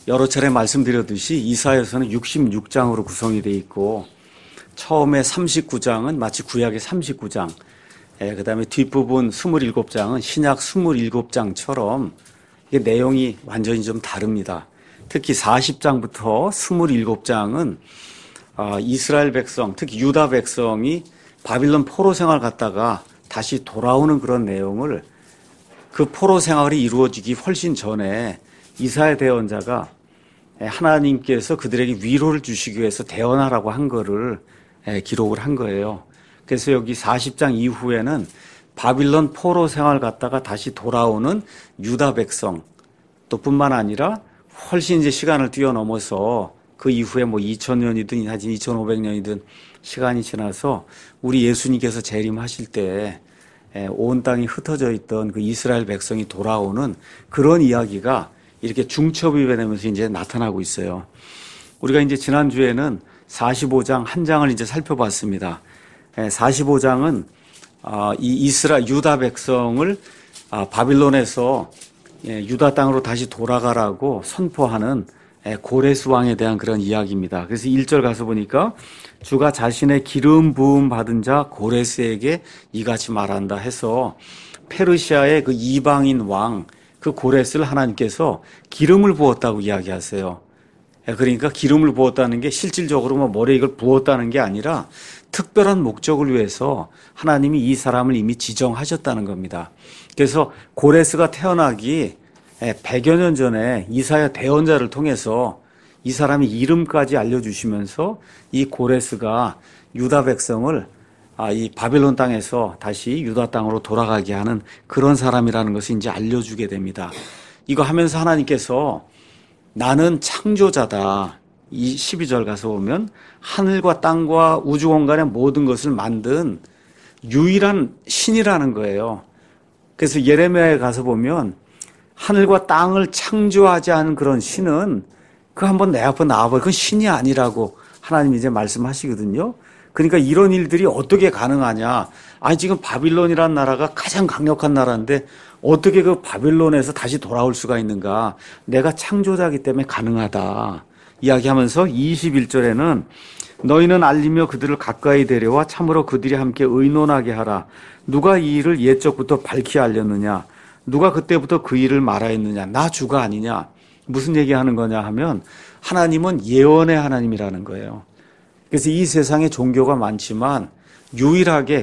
여러 차례 말씀드렸듯이 이사야서는 66장으로 구성이 되어 있고 처음에 39장은 마치 구약의 39장, 그 다음에 뒷부분 27장은 신약 27장처럼 이게 내용이 완전히 좀 다릅니다. 특히 40장부터 27장은 이스라엘 백성, 특히 유다 백성이 바빌론 포로 생활 갔다가 다시 돌아오는 그런 내용을 그 포로 생활이 이루어지기 훨씬 전에 이사야 대언자가 하나님께서 그들에게 위로를 주시기 위해서 대언하라고 한 거를 기록을 한 거예요. 그래서 여기 40장 이후에는 바빌론 포로 생활 갔다가 다시 돌아오는 유다 백성 또 뿐만 아니라 훨씬 이제 시간을 뛰어넘어서 그 이후에 뭐 2000년이든 하여튼 2500년이든 시간이 지나서 우리 예수님께서 재림하실 때 온 땅이 흩어져 있던 그 이스라엘 백성이 돌아오는 그런 이야기가 이렇게 중첩이 되면서 이제 나타나고 있어요. 우리가 이제 지난주에는 45장 한 장을 이제 살펴봤습니다. 45장은 이 유다 백성을 바빌론에서 유다 땅으로 다시 돌아가라고 선포하는 고레스 왕에 대한 그런 이야기입니다. 그래서 1절 가서 보니까 주가 자신의 기름 부음 받은 자 고레스에게 이같이 말한다 해서 페르시아의 그 이방인 왕 그 고레스를 하나님께서 기름을 부었다고 이야기하세요. 그러니까 기름을 부었다는 게 실질적으로 뭐 머리에 이걸 부었다는 게 아니라 특별한 목적을 위해서 하나님이 이 사람을 이미 지정하셨다는 겁니다. 그래서 고레스가 태어나기 100여 년 전에 이사야 대언자를 통해서 이 사람의 이름까지 알려주시면서 이 고레스가 유다 백성을 이 바빌론 땅에서 다시 유다 땅으로 돌아가게 하는 그런 사람이라는 것을 이제 알려주게 됩니다. 이거 하면서 하나님께서 나는 창조자다. 이 12절 가서 보면 하늘과 땅과 우주 공간의 모든 것을 만든 유일한 신이라는 거예요. 그래서 예레미야에 가서 보면 하늘과 땅을 창조하지 않은 그런 신은 그 한번 내 앞에 나와봐. 그건 신이 아니라고 하나님이 이제 말씀하시거든요. 그러니까 이런 일들이 어떻게 가능하냐. 아니 지금 바빌론이라는 나라가 가장 강력한 나라인데 어떻게 그 바빌론에서 다시 돌아올 수가 있는가. 내가 창조자이기 때문에 가능하다. 이야기하면서 21절에는 너희는 알리며 그들을 가까이 데려와 참으로 그들이 함께 의논하게 하라. 누가 이 일을 옛적부터 밝히 알렸느냐. 누가 그때부터 그 일을 말하였느냐. 나 주가 아니냐. 무슨 얘기하는 거냐 하면 하나님은 예언의 하나님이라는 거예요. 그래서 이 세상에 종교가 많지만 유일하게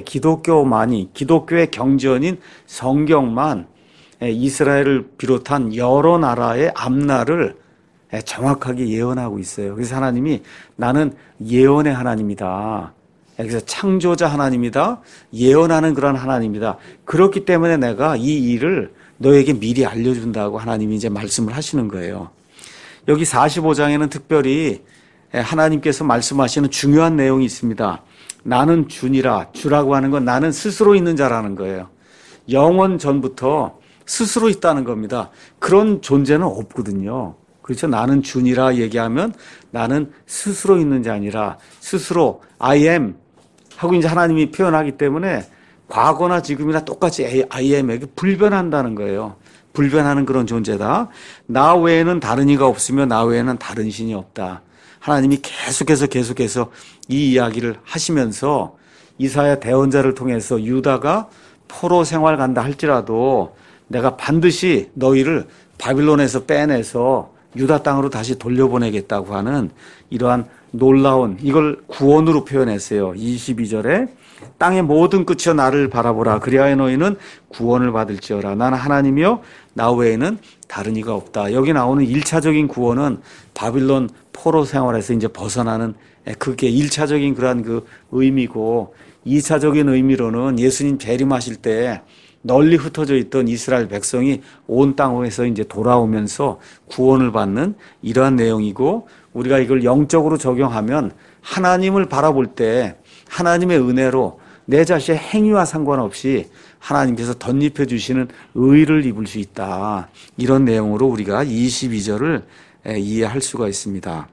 기독교의 경전인 성경만 이스라엘을 비롯한 여러 나라의 앞날을 정확하게 예언하고 있어요. 그래서 하나님이 나는 예언의 하나님이다. 그래서 창조자 하나님이다. 예언하는 그런 하나님이다. 그렇기 때문에 내가 이 일을 너에게 미리 알려준다고 하나님이 이제 말씀을 하시는 거예요. 여기 45장에는 특별히 하나님께서 말씀하시는 중요한 내용이 있습니다. 나는 주니라. 주라고 하는 건 나는 스스로 있는 자라는 거예요. 영원 전부터 스스로 있다는 겁니다. 그런 존재는 없거든요. 그렇죠? 나는 주니라 얘기하면 나는 스스로 있는 자 아니라 스스로 I am 하고 이제 하나님이 표현하기 때문에 과거나 지금이나 똑같이 I am에게 불변한다는 거예요. 불변하는 그런 존재다. 나 외에는 다른 이가 없으며 나 외에는 다른 신이 없다. 하나님이 계속해서 이 이야기를 하시면서 이사야 대언자를 통해서 유다가 포로 생활 간다 할지라도 내가 반드시 너희를 바빌론에서 빼내서 유다 땅으로 다시 돌려보내겠다고 하는 이러한 놀라운 이걸 구원으로 표현했어요. 22절에 땅의 모든 끝이여 나를 바라보라. 그리하여 너희는 구원을 받을지어라. 나는 하나님이요 나 외에는 다른 이가 없다. 여기 나오는 1차적인 구원은 바빌론 포로 생활에서 이제 벗어나는 그게 1차적인 그러한 그 의미고 2차적인 의미로는 예수님 재림하실 때 널리 흩어져 있던 이스라엘 백성이 온 땅에서 이제 돌아오면서 구원을 받는 이러한 내용이고 우리가 이걸 영적으로 적용하면 하나님을 바라볼 때 하나님의 은혜로 내 자신의 행위와 상관없이 하나님께서 덧입혀 주시는 의를 입을 수 있다. 이런 내용으로 우리가 22절을 이해할 수가 있습니다.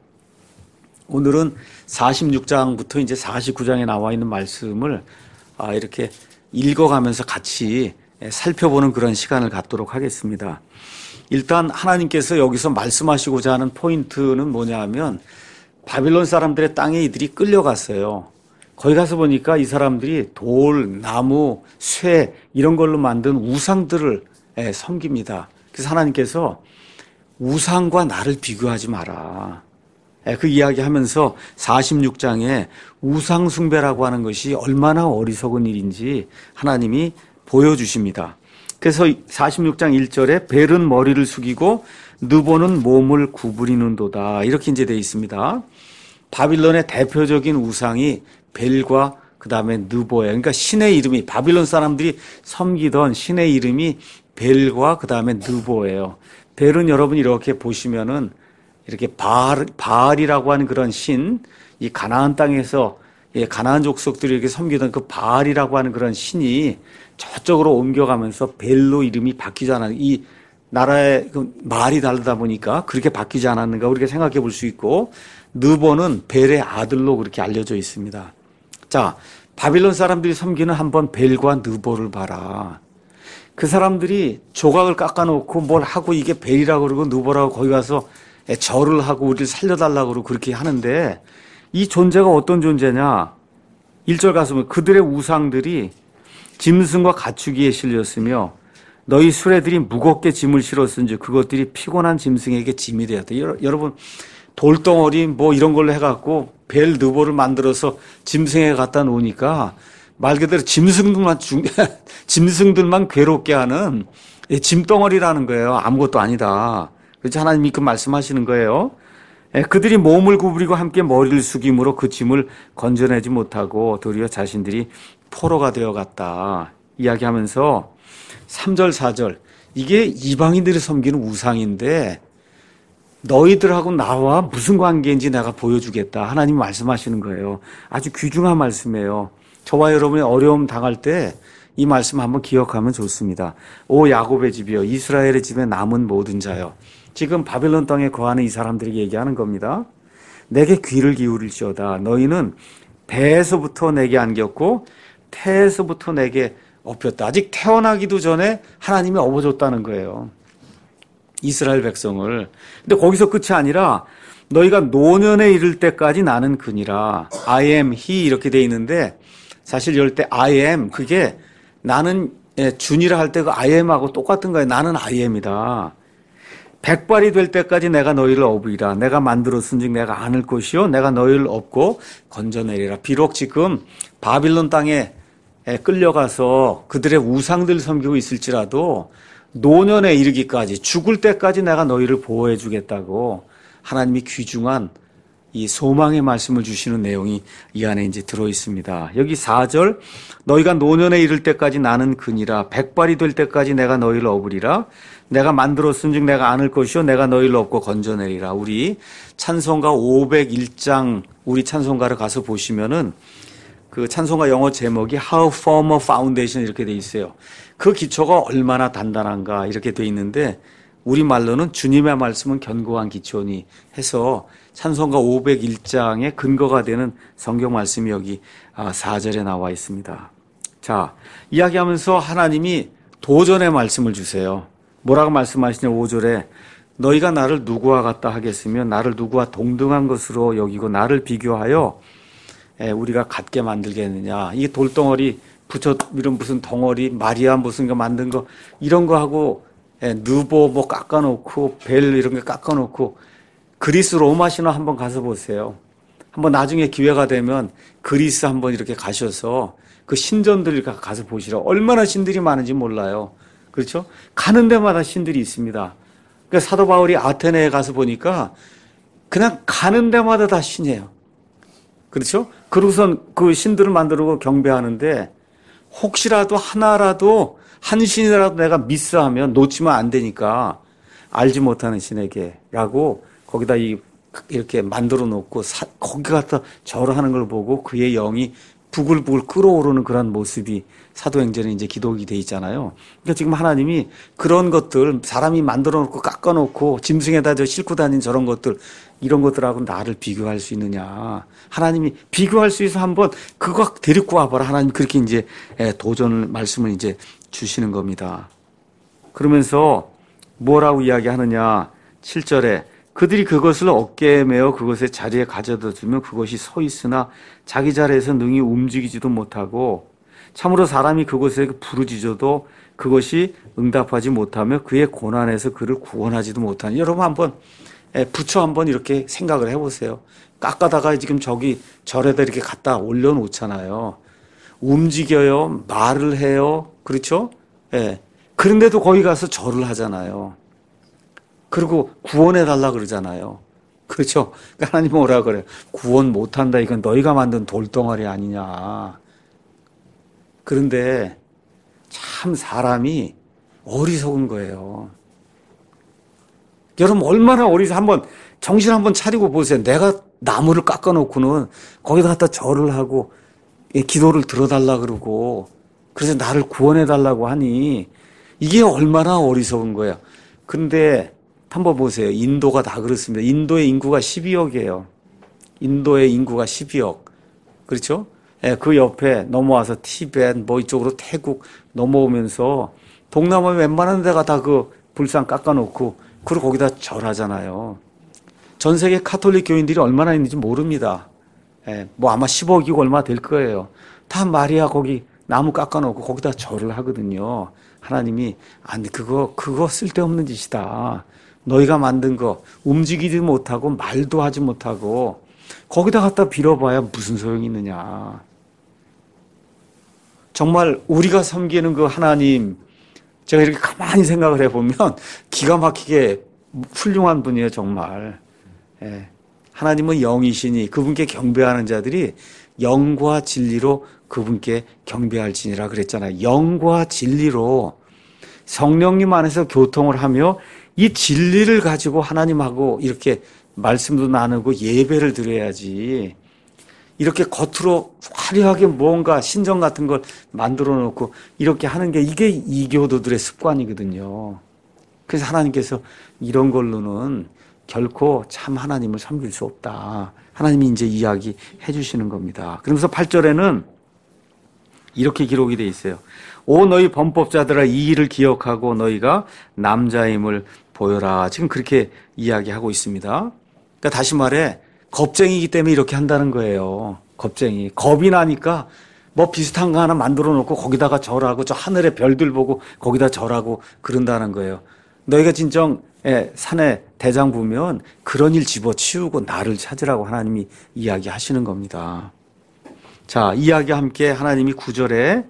오늘은 46장부터 이제 49장에 나와 있는 말씀을 이렇게 읽어가면서 같이 살펴보는 그런 시간을 갖도록 하겠습니다. 일단 하나님께서 여기서 말씀하시고자 하는 포인트는 뭐냐 하면 바빌론 사람들의 땅에 이들이 끌려갔어요. 거기 가서 보니까 이 사람들이 돌, 나무, 쇠 이런 걸로 만든 우상들을 섬깁니다. 그래서 하나님께서 우상과 나를 비교하지 마라. 그 이야기하면서 46장에 우상 숭배라고 하는 것이 얼마나 어리석은 일인지 하나님이 보여주십니다. 그래서 46장 1절에 벨은 머리를 숙이고 느보는 몸을 구부리는도다. 이렇게 이제 되어 있습니다. 바빌론의 대표적인 우상이 벨과 그 다음에 느보예요. 그러니까 신의 이름이 바빌론 사람들이 섬기던 신의 이름이 벨과 그 다음에 느보예요. 벨은 여러분 이렇게 보시면은 이렇게 바알이라고 하는 그런 신, 이 가나안 땅에서 가나안 족속들이 이렇게 섬기던 그 바알이라고 하는 그런 신이 저쪽으로 옮겨가면서 벨로 이름이 바뀌지 않았는가. 이 나라의 그 말이 다르다 보니까 그렇게 바뀌지 않았는가 우리가 생각해 볼 수 있고, 느보는 벨의 아들로 그렇게 알려져 있습니다. 자, 바빌론 사람들이 섬기는 한번 벨과 느보를 봐라. 그 사람들이 조각을 깎아놓고 뭘 하고 이게 벨이라고 그러고 느보라고 거기 가서 절을 하고 우리를 살려달라고 그러고 그렇게 하는데, 이 존재가 어떤 존재냐. 1절 가서 보면 그들의 우상들이 짐승과 가축이에 실렸으며 너희 수레들이 무겁게 짐을 실었은지 그것들이 피곤한 짐승에게 짐이 되었다. 여러분 돌덩어리 뭐 이런 걸로 해갖고 벨 느보를 만들어서 짐승에게 갖다 놓으니까 말 그대로 짐승들만 괴롭게 하는 짐덩어리라는 거예요. 아무것도 아니다. 그래서 하나님이 그 말씀하시는 거예요. 그들이 몸을 구부리고 함께 머리를 숙임으로 그 짐을 건져내지 못하고 도리어 자신들이 포로가 되어갔다. 이야기하면서 3절 4절 이게 이방인들이 섬기는 우상인데 너희들하고 나와 무슨 관계인지 내가 보여주겠다. 하나님이 말씀하시는 거예요. 아주 귀중한 말씀이에요. 저와 여러분이 어려움 당할 때 이 말씀 한번 기억하면 좋습니다. 오 야곱의 집이여 이스라엘의 집에 남은 모든 자여. 지금 바빌론 땅에 거하는 이 사람들에게 얘기하는 겁니다. 내게 귀를 기울일지어다. 너희는 배에서부터 내게 안겼고 태에서부터 내게 업혔다. 아직 태어나기도 전에 하나님이 업어줬다는 거예요. 이스라엘 백성을. 근데 거기서 끝이 아니라 너희가 노년에 이를 때까지 나는 그니라. I am he 이렇게 돼 있는데 사실 이럴 때 I am 그게 나는 준이라 할 때 그 I am하고 똑같은 거예요. 나는 I am이다. 백발이 될 때까지 내가 너희를 업으리라. 내가 만들었은즉 내가 안을 것이요 내가 너희를 업고 건져내리라. 비록 지금 바빌론 땅에 끌려가서 그들의 우상들 섬기고 있을지라도 노년에 이르기까지 죽을 때까지 내가 너희를 보호해 주겠다고 하나님이 귀중한 이 소망의 말씀을 주시는 내용이 이 안에 이제 들어 있습니다. 여기 4절 너희가 노년에 이를 때까지 나는 그니라. 백발이 될 때까지 내가 너희를 업으리라. 내가 만들었은즉 내가 안을 것이요 내가 너희를 업고 건져내리라. 우리 찬송가 501장 우리 찬송가를 가서 보시면은 그 찬송가 영어 제목이 How Firm a Foundation 이렇게 돼 있어요. 그 기초가 얼마나 단단한가 이렇게 돼 있는데 우리말로는 주님의 말씀은 견고한 기초니 해서 찬송가 501장의 근거가 되는 성경 말씀이 여기 4절에 나와 있습니다. 자, 이야기하면서 하나님이 도전의 말씀을 주세요. 뭐라고 말씀하시냐 5절에 너희가 나를 누구와 같다 하겠으며 나를 누구와 동등한 것으로 여기고 나를 비교하여 우리가 같게 만들겠느냐. 이 돌덩어리 붙여 이런 무슨 덩어리 마리아 무슨 거 만든 거 이런 거 하고 느보 뭐 깎아놓고 벨 이런 거 깎아놓고 그리스 로마 신화 한번 가서 보세요. 한번 나중에 기회가 되면 그리스 한번 이렇게 가셔서 그 신전들 가서 보시라. 얼마나 신들이 많은지 몰라요. 그렇죠? 가는 데마다 신들이 있습니다. 그러니까 사도 바울이 아테네에 가서 보니까 그냥 가는 데마다 다 신이에요. 그렇죠? 그러고선 그 신들을 만들고 경배하는데 혹시라도 하나라도 한 신이라도 내가 미스하면 놓치면 안 되니까 알지 못하는 신에게라고 거기다 이렇게 만들어 놓고 거기 갖다 절을 하는 걸 보고 그의 영이 부글부글 끓어오르는 그런 모습이 사도행전에 이제 기록이 돼 있잖아요. 그러니까 지금 하나님이 그런 것들 사람이 만들어 놓고 깎아 놓고 짐승에다 싣고 다닌 저런 것들 이런 것들하고 나를 비교할 수 있느냐. 하나님이 비교할 수 있어 한번 그거 데리고 와봐라. 하나님 그렇게 이제 도전을 말씀을 이제 주시는 겁니다. 그러면서 뭐라고 이야기하느냐. 7절에 그들이 그것을 어깨에 메어 그것의 자리에 가져다 두면 그것이 서 있으나 자기 자리에서 능히 움직이지도 못하고 참으로 사람이 그것에 부르짖어도 그것이 응답하지 못하며 그의 고난에서 그를 구원하지도 못하니. 여러분 한번 부처 한번 이렇게 생각을 해보세요. 깎아다가 지금 저기 절에다 이렇게 갖다 올려놓잖아요. 움직여요. 말을 해요. 그렇죠? 예. 그런데도 거기 가서 절을 하잖아요. 그리고 구원해달라 그러잖아요. 그렇죠? 그러니까 하나님 뭐라 그래요? 구원 못한다. 이건 너희가 만든 돌덩어리 아니냐. 그런데 참 사람이 어리석은 거예요. 여러분 얼마나 한번 정신 한번 차리고 보세요. 내가 나무를 깎아놓고는 거기다 갖다 절을 하고 기도를 들어달라 그러고 그래서 나를 구원해달라고 하니 이게 얼마나 어리석은 거예요. 그런데 한번 보세요. 인도가 다 그렇습니다. 인도의 인구가 12억이에요. 인도의 인구가 12억. 그렇죠? 그 옆에 넘어와서 티벳, 이쪽으로 태국 넘어오면서 동남아 웬만한 데가 다 그 불상 깎아놓고 그리고 거기다 절하잖아요. 전 세계 카톨릭 교인들이 얼마나 있는지 모릅니다. 아마 10억이고 얼마 될 거예요. 다 마리아 거기 나무 깎아놓고 거기다 절을 하거든요. 하나님이 아니 그거 쓸데없는 짓이다. 너희가 만든 거 움직이지 못하고 말도 하지 못하고 거기다 갖다 빌어봐야 무슨 소용이 있느냐. 정말 우리가 섬기는 그 하나님 제가 이렇게 가만히 생각을 해보면 기가 막히게 훌륭한 분이에요. 정말. 하나님은 영이시니 그분께 경배하는 자들이 영과 진리로 그분께 경배할지니라 그랬잖아요. 영과 진리로 성령님 안에서 교통을 하며 이 진리를 가지고 하나님하고 이렇게 말씀도 나누고 예배를 드려야지. 이렇게 겉으로 화려하게 뭔가 신전 같은 걸 만들어 놓고 이렇게 하는 게 이게 이교도들의 습관이거든요. 그래서 하나님께서 이런 걸로는 결코 참 하나님을 섬길 수 없다. 하나님이 이제 이야기해 주시는 겁니다. 그러면서 8절에는 이렇게 기록이 돼 있어요. 오 너희 범법자들아 이 일을 기억하고 너희가 남자임을 보여라. 지금 그렇게 이야기하고 있습니다. 그러니까 다시 말해 겁쟁이기 때문에 이렇게 한다는 거예요. 겁쟁이. 겁이 나니까 비슷한 거 하나 만들어 놓고 거기다가 절하고 저 하늘의 별들 보고 거기다 절하고 그런다는 거예요. 너희가 진정 산에 대장 부면 그런 일 집어치우고 나를 찾으라고 하나님이 이야기하시는 겁니다. 자, 이야기와 함께 하나님이 9절에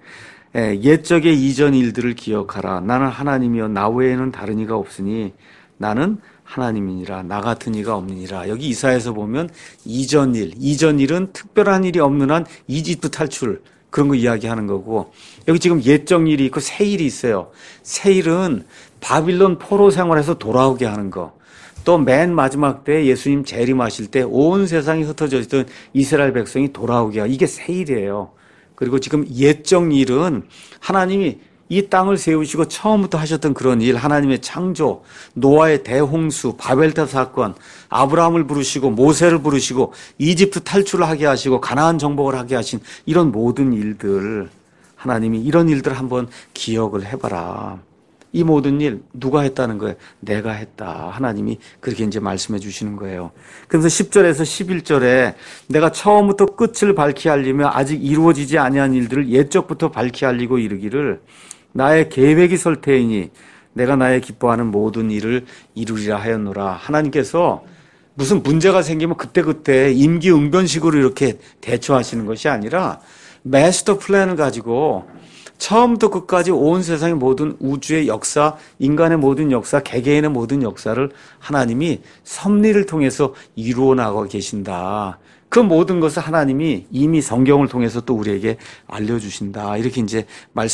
옛적의 이전 일들을 기억하라. 나는 하나님이여 나 외에는 다른 이가 없으니 나는 하나님이니라. 나 같은 이가 없느니라. 여기 이사야에서 보면 이전 일은 특별한 일이 없는 한 이집트 탈출 그런 거 이야기하는 거고 여기 지금 옛적 일이 있고 새 일이 있어요. 새 일은 바빌론 포로 생활에서 돌아오게 하는 거. 또 맨 마지막 때 예수님 재림하실 때 온 세상이 흩어져 있던 이스라엘 백성이 돌아오게 하고 이게 새 일이에요. 그리고 지금 옛적 일은 하나님이 이 땅을 세우시고 처음부터 하셨던 그런 일, 하나님의 창조, 노아의 대홍수, 바벨탑 사건, 아브라함을 부르시고 모세를 부르시고 이집트 탈출을 하게 하시고 가나안 정복을 하게 하신 이런 모든 일들, 하나님이 이런 일들 한번 기억을 해봐라. 이 모든 일 누가 했다는 거예요? 내가 했다. 하나님이 그렇게 이제 말씀해 주시는 거예요. 그래서 10절에서 11절에 내가 처음부터 끝을 밝히 알리며 아직 이루어지지 아니한 일들을 옛적부터 밝히 알리고 이르기를 나의 계획이 설 테이니 내가 나의 기뻐하는 모든 일을 이루리라 하였노라. 하나님께서 무슨 문제가 생기면 그때그때 임기응변식으로 이렇게 대처하시는 것이 아니라 마스터 플랜을 가지고 처음부터 끝까지 온 세상의 모든 우주의 역사, 인간의 모든 역사, 개개인의 모든 역사를 하나님이 섭리를 통해서 이루어 나가고 계신다. 그 모든 것을 하나님이 이미 성경을 통해서 또 우리에게 알려주신다. 이렇게 이제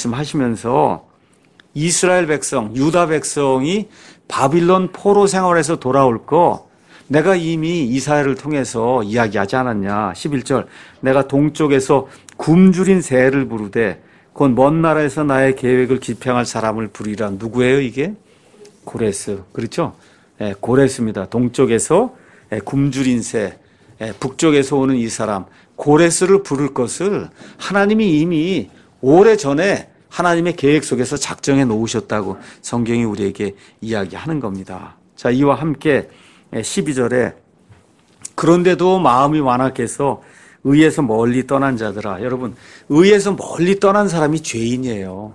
말씀하시면서 이스라엘 백성, 유다 백성이 바빌론 포로 생활에서 돌아올 거 내가 이미 이사야를 통해서 이야기하지 않았냐. 11절 내가 동쪽에서 굶주린 새를 부르되 곧 먼 나라에서 나의 계획을 집행할 사람을 부리라. 누구예요 이게? 고레스. 그렇죠? 고레스입니다. 동쪽에서 굶주린 새, 북쪽에서 오는 이 사람 고레스를 부를 것을 하나님이 이미 오래전에 하나님의 계획 속에서 작정해 놓으셨다고 성경이 우리에게 이야기하는 겁니다. 자, 이와 함께 12절에 그런데도 마음이 완악해서 의에서 멀리 떠난 자들아. 여러분, 의에서 멀리 떠난 사람이 죄인이에요.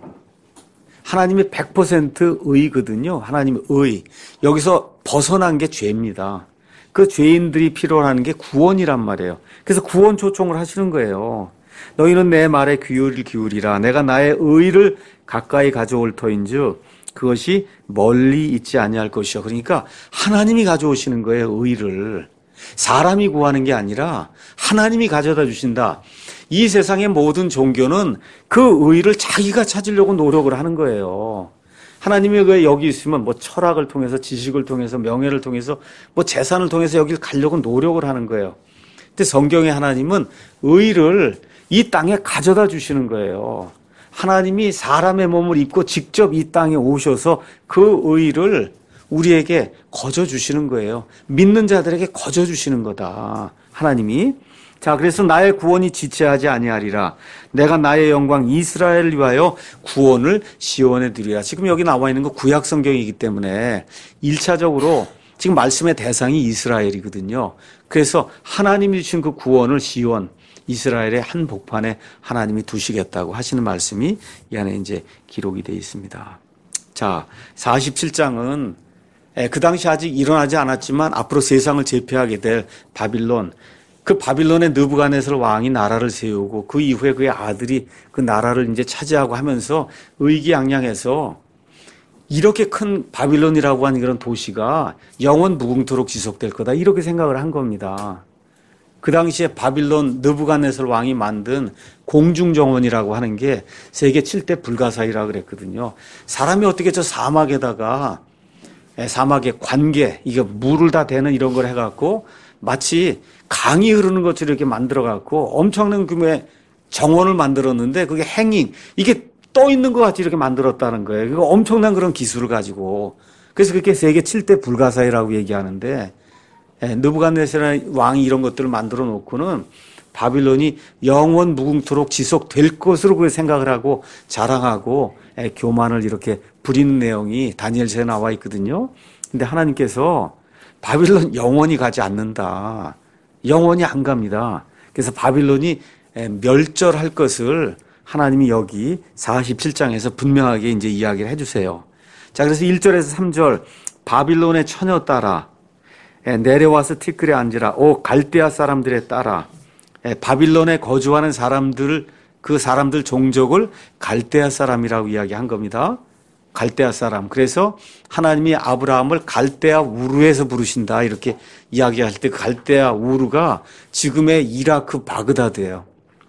하나님이 100% 의거든요. 하나님의 의. 여기서 벗어난 게 죄입니다. 그 죄인들이 필요로 하는 게 구원이란 말이에요. 그래서 구원 초청을 하시는 거예요. 너희는 내 말에 귀를 기울이라. 내가 나의 의를 가까이 가져올 터인즉 그것이 멀리 있지 아니할 것이요. 그러니까 하나님이 가져오시는 거예요. 의를. 사람이 구하는 게 아니라 하나님이 가져다 주신다. 이 세상의 모든 종교는 그 의를 자기가 찾으려고 노력을 하는 거예요. 하나님이 왜 여기 있으면 뭐 철학을 통해서 지식을 통해서 명예를 통해서 뭐 재산을 통해서 여기를 가려고 노력을 하는 거예요. 근데 성경의 하나님은 의를 이 땅에 가져다 주시는 거예요. 하나님이 사람의 몸을 입고 직접 이 땅에 오셔서 그 의를 우리에게 거저 주시는 거예요. 믿는 자들에게 거저 주시는 거다. 하나님이. 자, 그래서 나의 구원이 지체하지 아니하리라. 내가 나의 영광 이스라엘을 위하여 구원을 시온에 드리라. 지금 여기 나와 있는 거 구약 성경이기 때문에 1차적으로 지금 말씀의 대상이 이스라엘이거든요. 그래서 하나님이 주신 그 구원을 시온, 이스라엘의 한 복판에 하나님이 두시겠다고 하시는 말씀이 이 안에 이제 기록이 되어 있습니다. 자, 47장은 그 당시 아직 일어나지 않았지만 앞으로 세상을 제패하게 될 바빌론, 그 바빌론의 느부갓네살 왕이 나라를 세우고 그 이후에 그의 아들이 그 나라를 이제 차지하고 하면서 의기양양해서 이렇게 큰 바빌론이라고 하는 그런 도시가 영원 무궁토록 지속될 거다. 이렇게 생각을 한 겁니다. 그 당시에 바빌론 느부갓네살 왕이 만든 공중정원이라고 하는 게 세계 7대 불가사의라 그랬거든요. 사람이 어떻게 저 사막에다가 사막의 관계, 이게 물을 다 대는 이런 걸 해갖고 마치 강이 흐르는 것처럼 이렇게 만들어갖고 엄청난 규모의 정원을 만들었는데 그게 행잉, 이게 떠 있는 것 같이 이렇게 만들었다는 거예요. 그거 엄청난 그런 기술을 가지고. 그래서 그렇게 세계 7대 불가사의라고 얘기하는데 느부갓네살 왕이 이런 것들을 만들어 놓고는 바빌론이 영원 무궁토록 지속될 것으로 그 생각을 하고 자랑하고 교만을 이렇게 부리는 내용이 다니엘서에 나와 있거든요. 근데 하나님께서 바빌론 영원히 가지 않는다. 영원히 안 갑니다. 그래서 바빌론이 멸절할 것을 하나님이 여기 47장에서 분명하게 이제 이야기를 해주세요. 자, 그래서 1절에서 3절 바빌론의 처녀 따라 내려와서 티끌에 앉으라. 오 갈대아 사람들의 따라. 바빌론에 거주하는 사람들, 그 사람들 종족을 갈대아 사람이라고 이야기한 겁니다. 갈대아 사람. 그래서 하나님이 아브라함을 갈대아 우르에서 부르신다 이렇게 이야기할 때 갈대아 우르가 지금의 이라크 바그다드예요.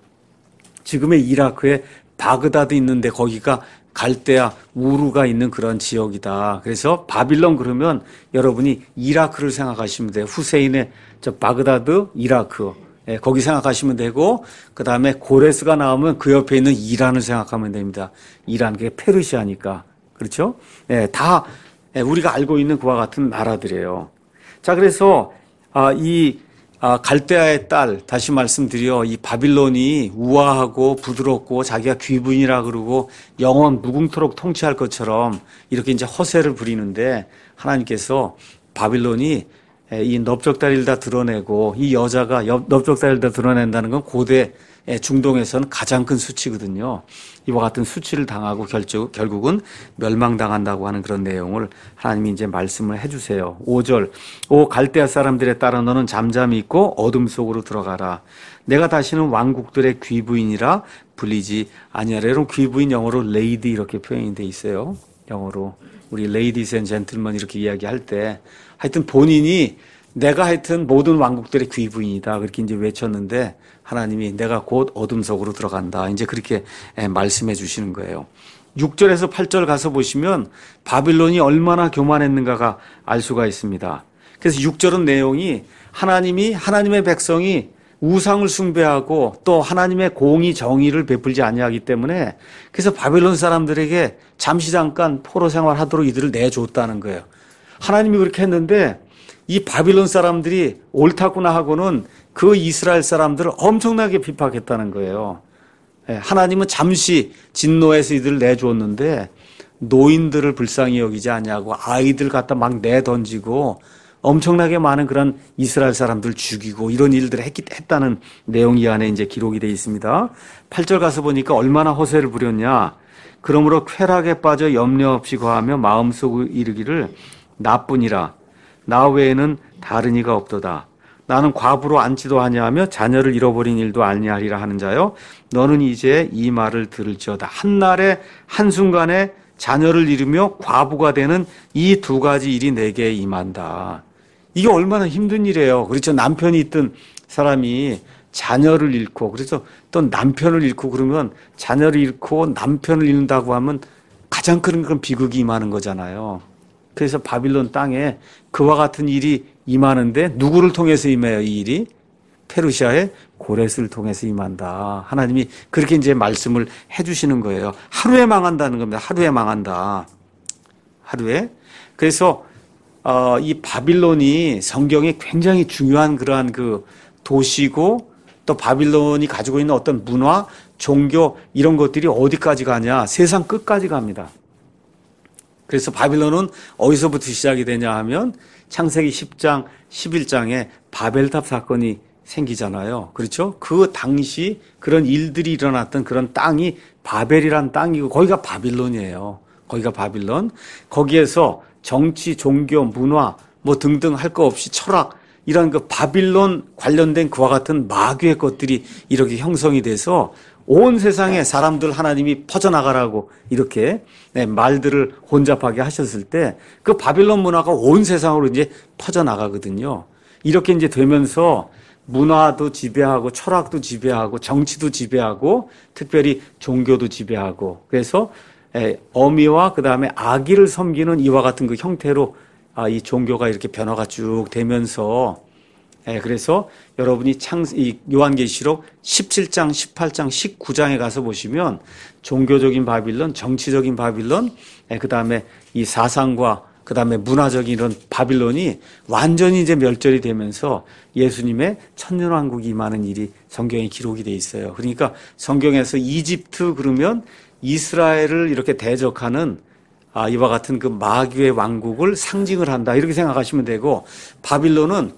지금의 이라크에 바그다드 있는데 거기가 갈대아 우르가 있는 그런 지역이다. 그래서 바빌론 그러면 여러분이 이라크를 생각하시면 돼요. 후세인의 저 바그다드 이라크. 거기 생각하시면 되고 그다음에 고레스가 나오면 그 옆에 있는 이란을 생각하면 됩니다. 이란 그게 페르시아니까. 그렇죠? 다 우리가 알고 있는 그와 같은 나라들이에요. 자, 그래서 갈대아의 딸, 다시 말씀드려, 이 바빌론이 우아하고 부드럽고 자기가 귀부인이라 그러고 영원 무궁토록 통치할 것처럼 이렇게 이제 허세를 부리는데 하나님께서 바빌론이 이 넓적다리를 다 드러내고 이 여자가 넓적다리를 다 드러낸다는 건 고대 중동에서는 가장 큰 수치거든요. 이와 같은 수치를 당하고 결국은 멸망당한다고 하는 그런 내용을 하나님이 이제 말씀을 해주세요. 5절, 오 갈대아 사람들에 따라 너는 잠잠히 있고 어둠 속으로 들어가라. 내가 다시는 왕국들의 귀부인이라 불리지 아니하라. 여러분 귀부인 영어로 레이디 이렇게 표현이 돼 있어요. 영어로 우리 ladies and gentlemen 이렇게 이야기할 때 하여튼 본인이 내가 하여튼 모든 왕국들의 귀부인이다 그렇게 이제 외쳤는데 하나님이 내가 곧 어둠 속으로 들어간다 이제 그렇게 말씀해 주시는 거예요. 6절에서 8절 가서 보시면 바빌론이 얼마나 교만했는가가 알 수가 있습니다. 그래서 6절은 내용이 하나님의 백성이 우상을 숭배하고 또 하나님의 공의 정의를 베풀지 아니하기 때문에 그래서 바빌론 사람들에게 잠시 잠깐 포로 생활하도록 이들을 내줬다는 거예요. 하나님이 그렇게 했는데 이 바빌론 사람들이 옳다구나 하고는 그 이스라엘 사람들을 엄청나게 핍박했다는 거예요. 하나님은 잠시 진노에서 이들을 내주었는데 노인들을 불쌍히 여기지 않냐고 아이들 갖다 막 내던지고 엄청나게 많은 그런 이스라엘 사람들 죽이고 이런 일들을 했다는 내용이 이 안에 이제 기록이 되어 있습니다. 8절 가서 보니까 얼마나 허세를 부렸냐. 그러므로 쾌락에 빠져 염려 없이 거하며 마음속에 이르기를 나뿐이라 나 외에는 다른 이가 없도다. 나는 과부로 앉지도 아니하며 자녀를 잃어버린 일도 아니하리라 하는 자여 너는 이제 이 말을 들을지어다. 한날에 한순간에 자녀를 잃으며 과부가 되는 이 두 가지 일이 내게 임한다. 이게 얼마나 힘든 일이에요. 그렇죠. 남편이 있던 사람이 자녀를 잃고 그래서 또 남편을 잃고 그러면 자녀를 잃고 남편을 잃는다고 하면 가장 큰 그런 비극이 임하는 거잖아요. 그래서 바빌론 땅에 그와 같은 일이 임하는데 누구를 통해서 임해요, 이 일이? 페르시아의 고레스를 통해서 임한다. 하나님이 그렇게 이제 말씀을 해주시는 거예요. 하루에 망한다는 겁니다. 하루에 망한다. 하루에. 그래서 이 바빌론이 성경에 굉장히 중요한 그러한 그 도시고 또 바빌론이 가지고 있는 어떤 문화, 종교 이런 것들이 어디까지 가냐? 세상 끝까지 갑니다. 그래서 바빌론은 어디서부터 시작이 되냐 하면 창세기 10장, 11장에 바벨탑 사건이 생기잖아요. 그렇죠? 그 당시 그런 일들이 일어났던 그런 땅이 바벨이란 땅이고 거기가 바빌론이에요. 거기가 바빌론. 거기에서 정치, 종교, 문화 뭐 등등 할 거 없이 철학 이런 그 바빌론 관련된 그와 같은 마귀의 것들이 이렇게 형성이 돼서 온 세상에 사람들 하나님이 퍼져나가라고 이렇게 말들을 혼잡하게 하셨을 때 그 바빌론 문화가 온 세상으로 이제 퍼져나가거든요. 이렇게 이제 되면서 문화도 지배하고 철학도 지배하고 정치도 지배하고 특별히 종교도 지배하고 그래서 어미와 그다음에 아기를 섬기는 이와 같은 그 형태로 이 종교가 이렇게 변화가 쭉 되면서 그래서 여러분이 이 요한계시록 17장, 18장, 19장에 가서 보시면 종교적인 바빌론, 정치적인 바빌론, 그다음에 이 사상과 그다음에 문화적인 이런 바빌론이 완전히 이제 멸절이 되면서 예수님의 천년왕국이 임하는 일이 성경에 기록이 돼 있어요. 그러니까 성경에서 이집트 그러면 이스라엘을 이렇게 대적하는 이와 같은 그 마귀의 왕국을 상징을 한다. 이렇게 생각하시면 되고 바빌론은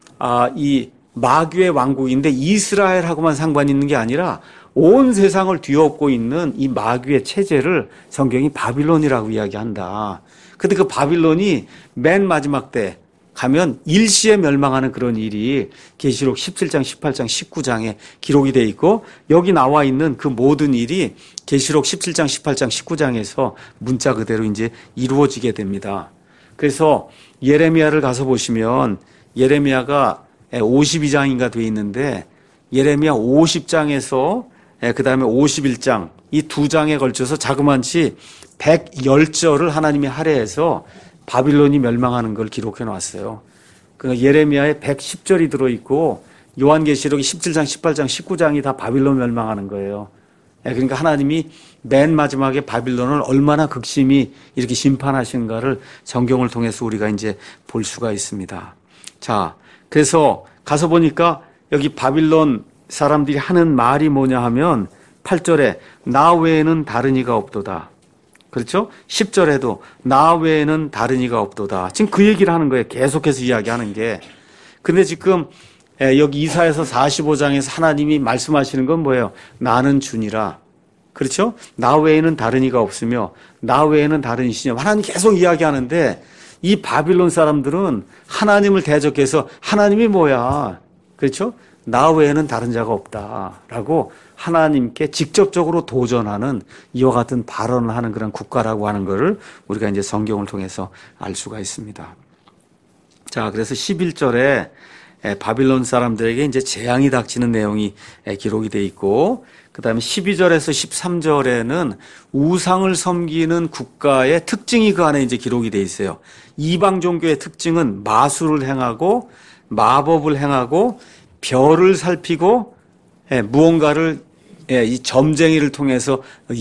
이 마귀의 왕국인데 이스라엘하고만 상관이 있는 게 아니라 온 세상을 뒤엎고 있는 이 마귀의 체제를 성경이 바빌론이라고 이야기한다. 근데 그 바빌론이 맨 마지막 때 가면 일시에 멸망하는 그런 일이 계시록 17장, 18장, 19장에 기록이 돼 있고 여기 나와 있는 그 모든 일이 계시록 17장, 18장, 19장에서 문자 그대로 이제 이루어지게 됩니다. 그래서 예레미야를 가서 보시면 예레미야가 52장인가 돼 있는데 예레미야 50장에서 그다음에 51장 이 두 장에 걸쳐서 자그만치 110절을 하나님이 할애해서 바빌론이 멸망하는 걸 기록해 놨어요. 그러니까 예레미야에 110절이 들어있고 요한계시록이 17장, 18장, 19장이 다 바빌론 멸망하는 거예요. 그러니까 하나님이 맨 마지막에 바빌론을 얼마나 극심히 이렇게 심판하시는가를 성경을 통해서 우리가 이제 볼 수가 있습니다. 자, 그래서 가서 보니까 여기 바빌론 사람들이 하는 말이 뭐냐 하면 8절에 나 외에는 다른 이가 없도다. 그렇죠? 10절에도 나 외에는 다른 이가 없도다. 지금 그 얘기를 하는 거예요. 계속해서 이야기하는 게. 근데 지금 여기 이사야서 45장에서 하나님이 말씀하시는 건 뭐예요? 나는 주니라. 그렇죠? 나 외에는 다른 이가 없으며 나 외에는 다른 이시냐. 하나님 계속 이야기하는데 이 바빌론 사람들은 하나님을 대적해서 하나님이 뭐야. 그렇죠? 나 외에는 다른 자가 없다라고 하나님께 직접적으로 도전하는 이와 같은 발언을 하는 그런 국가라고 하는 것을 우리가 이제 성경을 통해서 알 수가 있습니다. 자, 그래서 11절에 바빌론 사람들에게 이제 재앙이 닥치는 내용이 기록이 돼 있고, 그 다음에 12절에서 13절에는 우상을 섬기는 국가의 특징이 그 안에 이제 기록이 돼 있어요. 이방 종교의 특징은 마술을 행하고 마법을 행하고 별을 살피고 무언가를 이 점쟁이를 통해서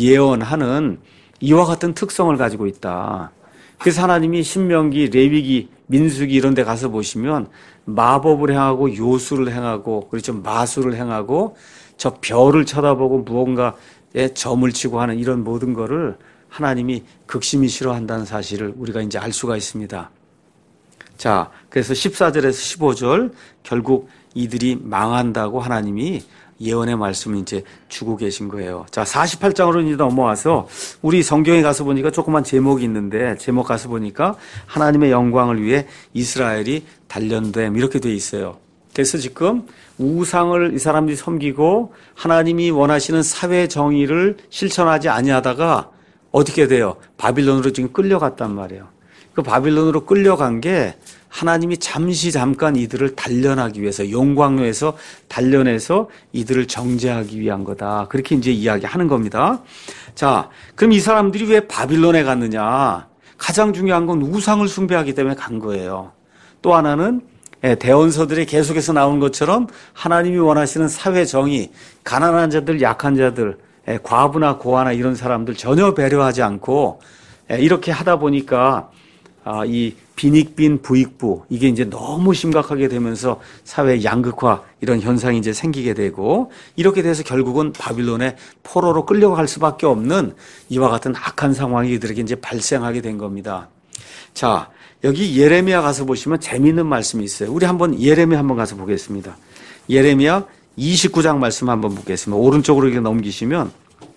예언하는 이와 같은 특성을 가지고 있다. 그래서 하나님이 신명기, 레위기, 민수기 이런 데 가서 보시면 마법을 행하고 요술을 행하고 그렇죠. 마술을 행하고 저 별을 쳐다보고 무언가에 점을 치고 하는 이런 모든 거를 하나님이 극심히 싫어한다는 사실을 우리가 이제 알 수가 있습니다. 자, 그래서 14절에서 15절 결국 이들이 망한다고 하나님이 예언의 말씀을 이제 주고 계신 거예요. 자, 48장으로 이제 넘어와서 우리 성경에 가서 보니까 조그만 제목이 있는데 제목 가서 보니까 하나님의 영광을 위해 이스라엘이 단련됨 이렇게 돼 있어요. 그래서 지금 우상을 이 사람들이 섬기고 하나님이 원하시는 사회 정의를 실천하지 아니하다가 어떻게 돼요? 바빌론으로 지금 끌려갔단 말이에요. 그 바빌론으로 끌려간 게 하나님이 잠깐 이들을 단련하기 위해서 용광로에서 단련해서 이들을 정죄하기 위한 거다. 그렇게 이제 이야기하는 겁니다. 자, 그럼 이 사람들이 왜 바빌론에 갔느냐? 가장 중요한 건 우상을 숭배하기 때문에 간 거예요. 또 하나는 대언서들에 계속해서 나오는 것처럼 하나님이 원하시는 사회 정의, 가난한 자들, 약한 자들, 과부나 고아나 이런 사람들 전혀 배려하지 않고 이렇게 하다 보니까 이 빈익빈 부익부 이게 이제 너무 심각하게 되면서 사회 양극화 이런 현상이 이제 생기게 되고 이렇게 돼서 결국은 바빌론의 포로로 끌려갈 수밖에 없는 이와 같은 악한 상황이 이들에게 이제 발생하게 된 겁니다. 자, 여기 예레미야 가서 보시면 재미있는 말씀이 있어요. 우리 한번 예레미야 한번 가서 보겠습니다. 예레미야 29장 말씀 한번 보겠습니다. 오른쪽으로 이렇게 넘기시면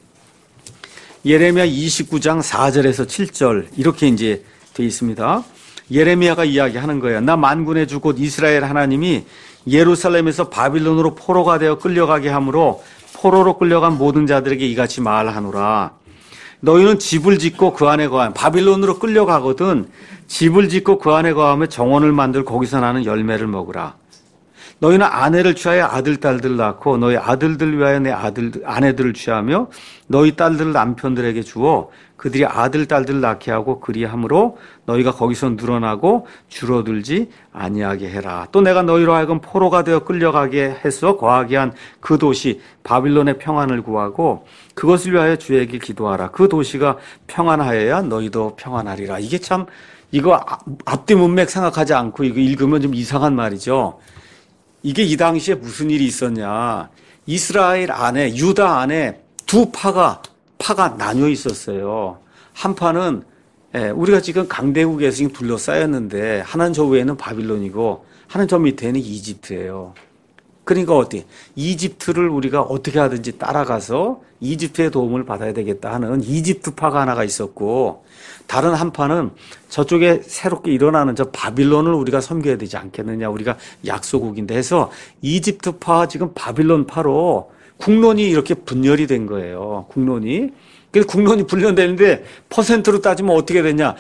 예레미야 29장 4절에서 7절 이렇게 이제 돼 있습니다. 예레미야가 이야기하는 거예요. 나 만군의 주 곧 이스라엘 하나님이 예루살렘에서 바빌론으로 포로가 되어 끌려가게 하므로 포로로 끌려간 모든 자들에게 이같이 말하노라. 너희는 집을 짓고 그 안에 거하면 바빌론으로 끌려가거든 집을 짓고 그 안에 거하며 정원을 만들 거기서 나는 열매를 먹으라. 너희는 아내를 취하여 아들, 딸들 낳고 너희 아들들 위하여 내 아내들을 취하며 너희 딸들 남편들에게 주어 그들이 아들, 딸들 낳게 하고 그리함으로 너희가 거기서 늘어나고 줄어들지 아니하게 해라. 또 내가 너희로 하여금 포로가 되어 끌려가게 해서 거하게 한 그 도시 바빌론의 평안을 구하고 그것을 위하여 주에게 기도하라. 그 도시가 평안하여야 너희도 평안하리라. 이게 참 이거 앞뒤 문맥 생각하지 않고 이거 읽으면 좀 이상한 말이죠. 이게 이 당시에 무슨 일이 있었냐. 이스라엘 안에, 유다 안에 두 파가 나뉘어 있었어요. 한 파는, 우리가 지금 강대국에서 지금 둘러싸였는데, 하나는 저 위에는 바빌론이고, 하나는 저 밑에는 이집트예요. 그러니까 어때? 이집트를 우리가 어떻게 하든지 따라가서 이집트의 도움을 받아야 되겠다 하는 이집트파가 하나가 있었고, 다른 한 파는 저쪽에 새롭게 일어나는 저 바빌론을 우리가 섬겨야 되지 않겠느냐. 우리가 약소국인데 해서 이집트파 지금 바빌론파로 국론이 이렇게 분열이 된 거예요. 국론이. 그래서 국론이 분열되는데 퍼센트로 따지면 어떻게 되냐.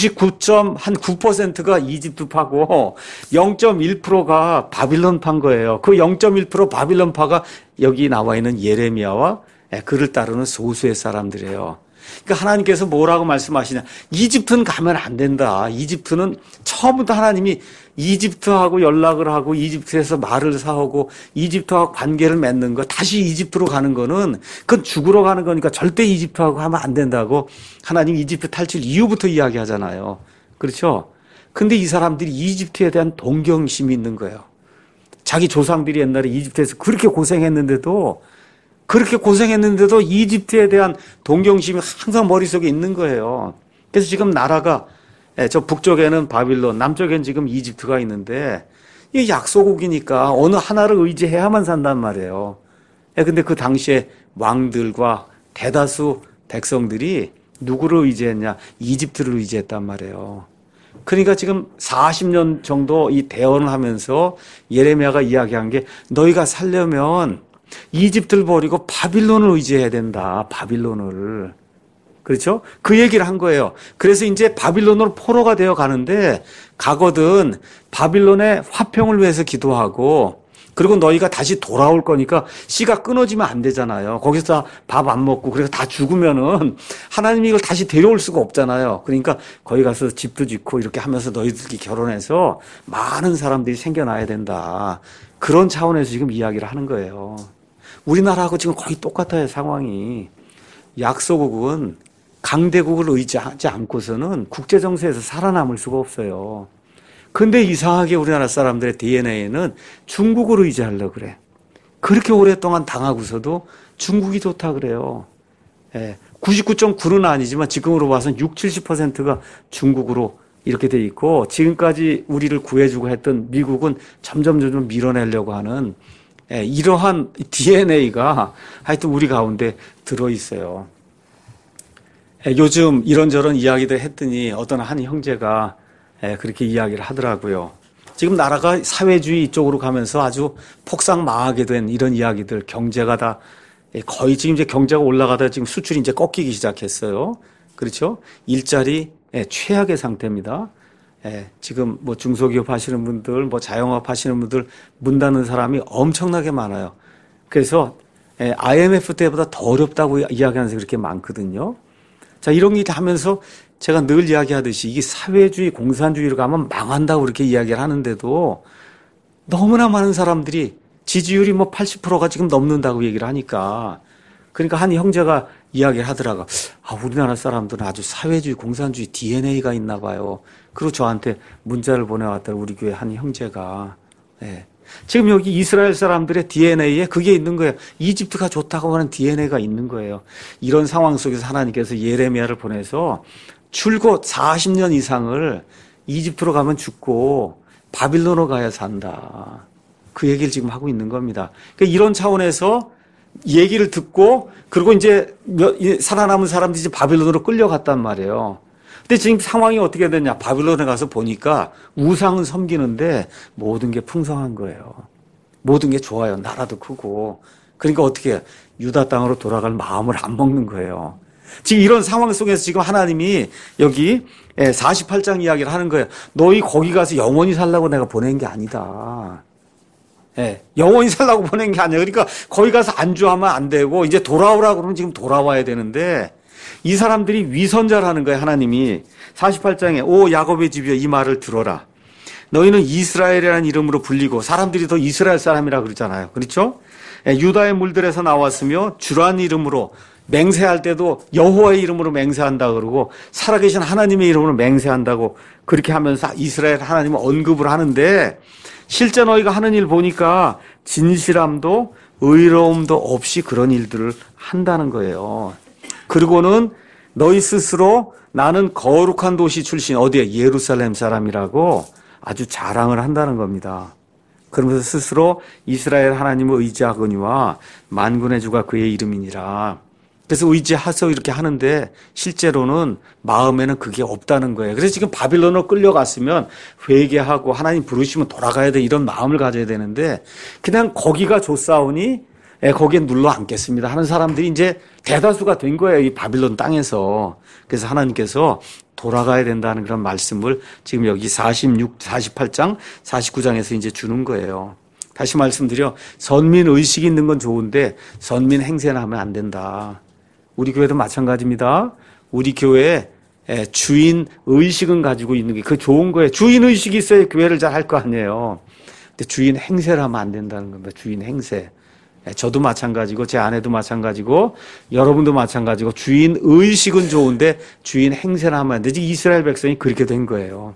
99.9%가 이집트파고 0.1%가 바빌론파인 거예요. 그 0.1% 바빌론파가 여기 나와 있는 예레미야와 그를 따르는 소수의 사람들이에요. 그러니까 하나님께서 뭐라고 말씀하시냐. 이집트는 가면 안 된다. 이집트는 처음부터 하나님이 이집트하고 연락을 하고 이집트에서 말을 사오고 이집트하고 관계를 맺는 거 다시 이집트로 가는 거는 그건 죽으러 가는 거니까 절대 이집트하고 하면 안 된다고 하나님 이집트 탈출 이후부터 이야기하잖아요. 그렇죠? 근데 이 사람들이 이집트에 대한 동경심이 있는 거예요. 자기 조상들이 옛날에 이집트에서 그렇게 고생했는데도 이집트에 대한 동경심이 항상 머릿속에 있는 거예요. 그래서 지금 나라가 저 북쪽에는 바빌론, 남쪽에는 지금 이집트가 있는데 이게 약소국이니까 어느 하나를 의지해야만 산단 말이에요. 근데 그 당시에 왕들과 대다수 백성들이 누구를 의지했냐? 이집트를 의지했단 말이에요. 그러니까 지금 40년 정도 이 대언을 하면서 예레미야가 이야기한 게 너희가 살려면 이집트를 버리고 바빌론을 의지해야 된다. 바빌론을. 그렇죠? 그 얘기를 한 거예요. 그래서 이제 바빌론으로 포로가 되어 가는데 가거든 바빌론의 화평을 위해서 기도하고 그리고 너희가 다시 돌아올 거니까 씨가 끊어지면 안 되잖아요. 거기서 밥 안 먹고 그래서 다 죽으면은 하나님이 이걸 다시 데려올 수가 없잖아요. 그러니까 거기 가서 집도 짓고 이렇게 하면서 너희들끼리 결혼해서 많은 사람들이 생겨나야 된다. 그런 차원에서 지금 이야기를 하는 거예요. 우리나라하고 지금 거의 똑같아요, 상황이. 약소국은 강대국을 의지하지 않고서는 국제정세에서 살아남을 수가 없어요. 근데 이상하게 우리나라 사람들의 DNA에는 중국을 의지하려고 그래. 그렇게 오랫동안 당하고서도 중국이 좋다 그래요. 99.9는 아니지만 지금으로 봐서는 60, 70%가 중국으로 이렇게 돼 있고, 지금까지 우리를 구해주고 했던 미국은 점점 밀어내려고 하는 이러한 DNA가 하여튼 우리 가운데 들어있어요. 요즘 이런저런 이야기들 했더니 어떤 한 형제가 그렇게 이야기를 하더라고요. 지금 나라가 사회주의 쪽으로 가면서 아주 폭삭 망하게 된 이런 이야기들, 경제가 다 거의 지금 이제 경제가 올라가다 지금 수출이 이제 꺾이기 시작했어요. 그렇죠? 일자리 최악의 상태입니다. 지금 뭐 중소기업 하시는 분들, 뭐 자영업 하시는 분들 문 닫는 사람이 엄청나게 많아요. 그래서 IMF 때보다 더 어렵다고 이야기하는 사람이 그렇게 많거든요. 자, 이런 일 하면서 제가 늘 이야기하듯이 이게 사회주의, 공산주의로 가면 망한다고 그렇게 이야기를 하는데도 너무나 많은 사람들이 지지율이 뭐 80%가 지금 넘는다고 얘기를 하니까, 그러니까 한 형제가 이야기를 하더라고. 우리나라 사람들은 아주 사회주의, 공산주의 DNA가 있나 봐요. 그리고 저한테 문자를 보내왔더라고, 우리 교회 한 형제가. 지금 여기 이스라엘 사람들의 DNA에 그게 있는 거예요. 이집트가 좋다고 하는 DNA가 있는 거예요. 이런 상황 속에서 하나님께서 예레미야를 보내서 줄곧 40년 이상을 이집트로 가면 죽고 바빌론으로 가야 산다. 그 얘기를 지금 하고 있는 겁니다. 그러니까 이런 차원에서 얘기를 듣고, 그리고 이제 살아남은 사람들이 이제 바빌론으로 끌려갔단 말이에요. 근데 지금 상황이 어떻게 됐냐. 바빌론에 가서 보니까 우상은 섬기는데 모든 게 풍성한 거예요. 모든 게 좋아요. 나라도 크고. 그러니까 어떻게 해요? 유다 땅으로 돌아갈 마음을 안 먹는 거예요. 지금 이런 상황 속에서 지금 하나님이 여기 48장 이야기를 하는 거예요. 너희 거기 가서 영원히 살라고 내가 보낸 게 아니다. 영원히 살라고 보낸 게 아니에요. 그러니까 거기 가서 안주하면 안 되고 이제 돌아오라 그러면 지금 돌아와야 되는데, 이 사람들이 위선자라는 거예요. 하나님이 48장에 오 야곱의 집이여 이 말을 들어라. 너희는 이스라엘이라는 이름으로 불리고, 사람들이 더 이스라엘 사람이라 그러잖아요. 그렇죠? 유다의 물들에서 나왔으며 주란 이름으로 맹세할 때도 여호와의 이름으로 맹세한다 그러고, 살아계신 하나님의 이름으로 맹세한다고 그렇게 하면서 이스라엘 하나님을 언급을 하는데, 실제 너희가 하는 일 보니까 진실함도 의로움도 없이 그런 일들을 한다는 거예요. 그리고는 너희 스스로 나는 거룩한 도시 출신, 어디에? 예루살렘 사람이라고 아주 자랑을 한다는 겁니다. 그러면서 스스로 이스라엘 하나님을 의지하거니와 만군의 주가 그의 이름이니라. 그래서 의지해서 이렇게 하는데 실제로는 마음에는 그게 없다는 거예요. 그래서 지금 바빌론으로 끌려갔으면 회개하고 하나님 부르시면 돌아가야 돼, 이런 마음을 가져야 되는데, 그냥 거기가 좋사오니 거기에 눌러 앉겠습니다 하는 사람들이 이제 대다수가 된 거예요, 이 바빌론 땅에서. 그래서 하나님께서 돌아가야 된다는 그런 말씀을 지금 여기 48장, 49장에서 이제 주는 거예요. 다시 말씀드려, 선민 의식이 있는 건 좋은데 선민 행세는 하면 안 된다. 우리 교회도 마찬가지입니다. 우리 교회에 주인 의식은 가지고 있는 게 그 좋은 거예요. 주인 의식이 있어야 교회를 잘 할 거 아니에요. 근데 주인 행세를 하면 안 된다는 겁니다. 주인 행세. 저도 마찬가지고 제 아내도 마찬가지고 여러분도 마찬가지고 주인 의식은 좋은데 주인 행세를 하면 안 되지. 이스라엘 백성이 그렇게 된 거예요.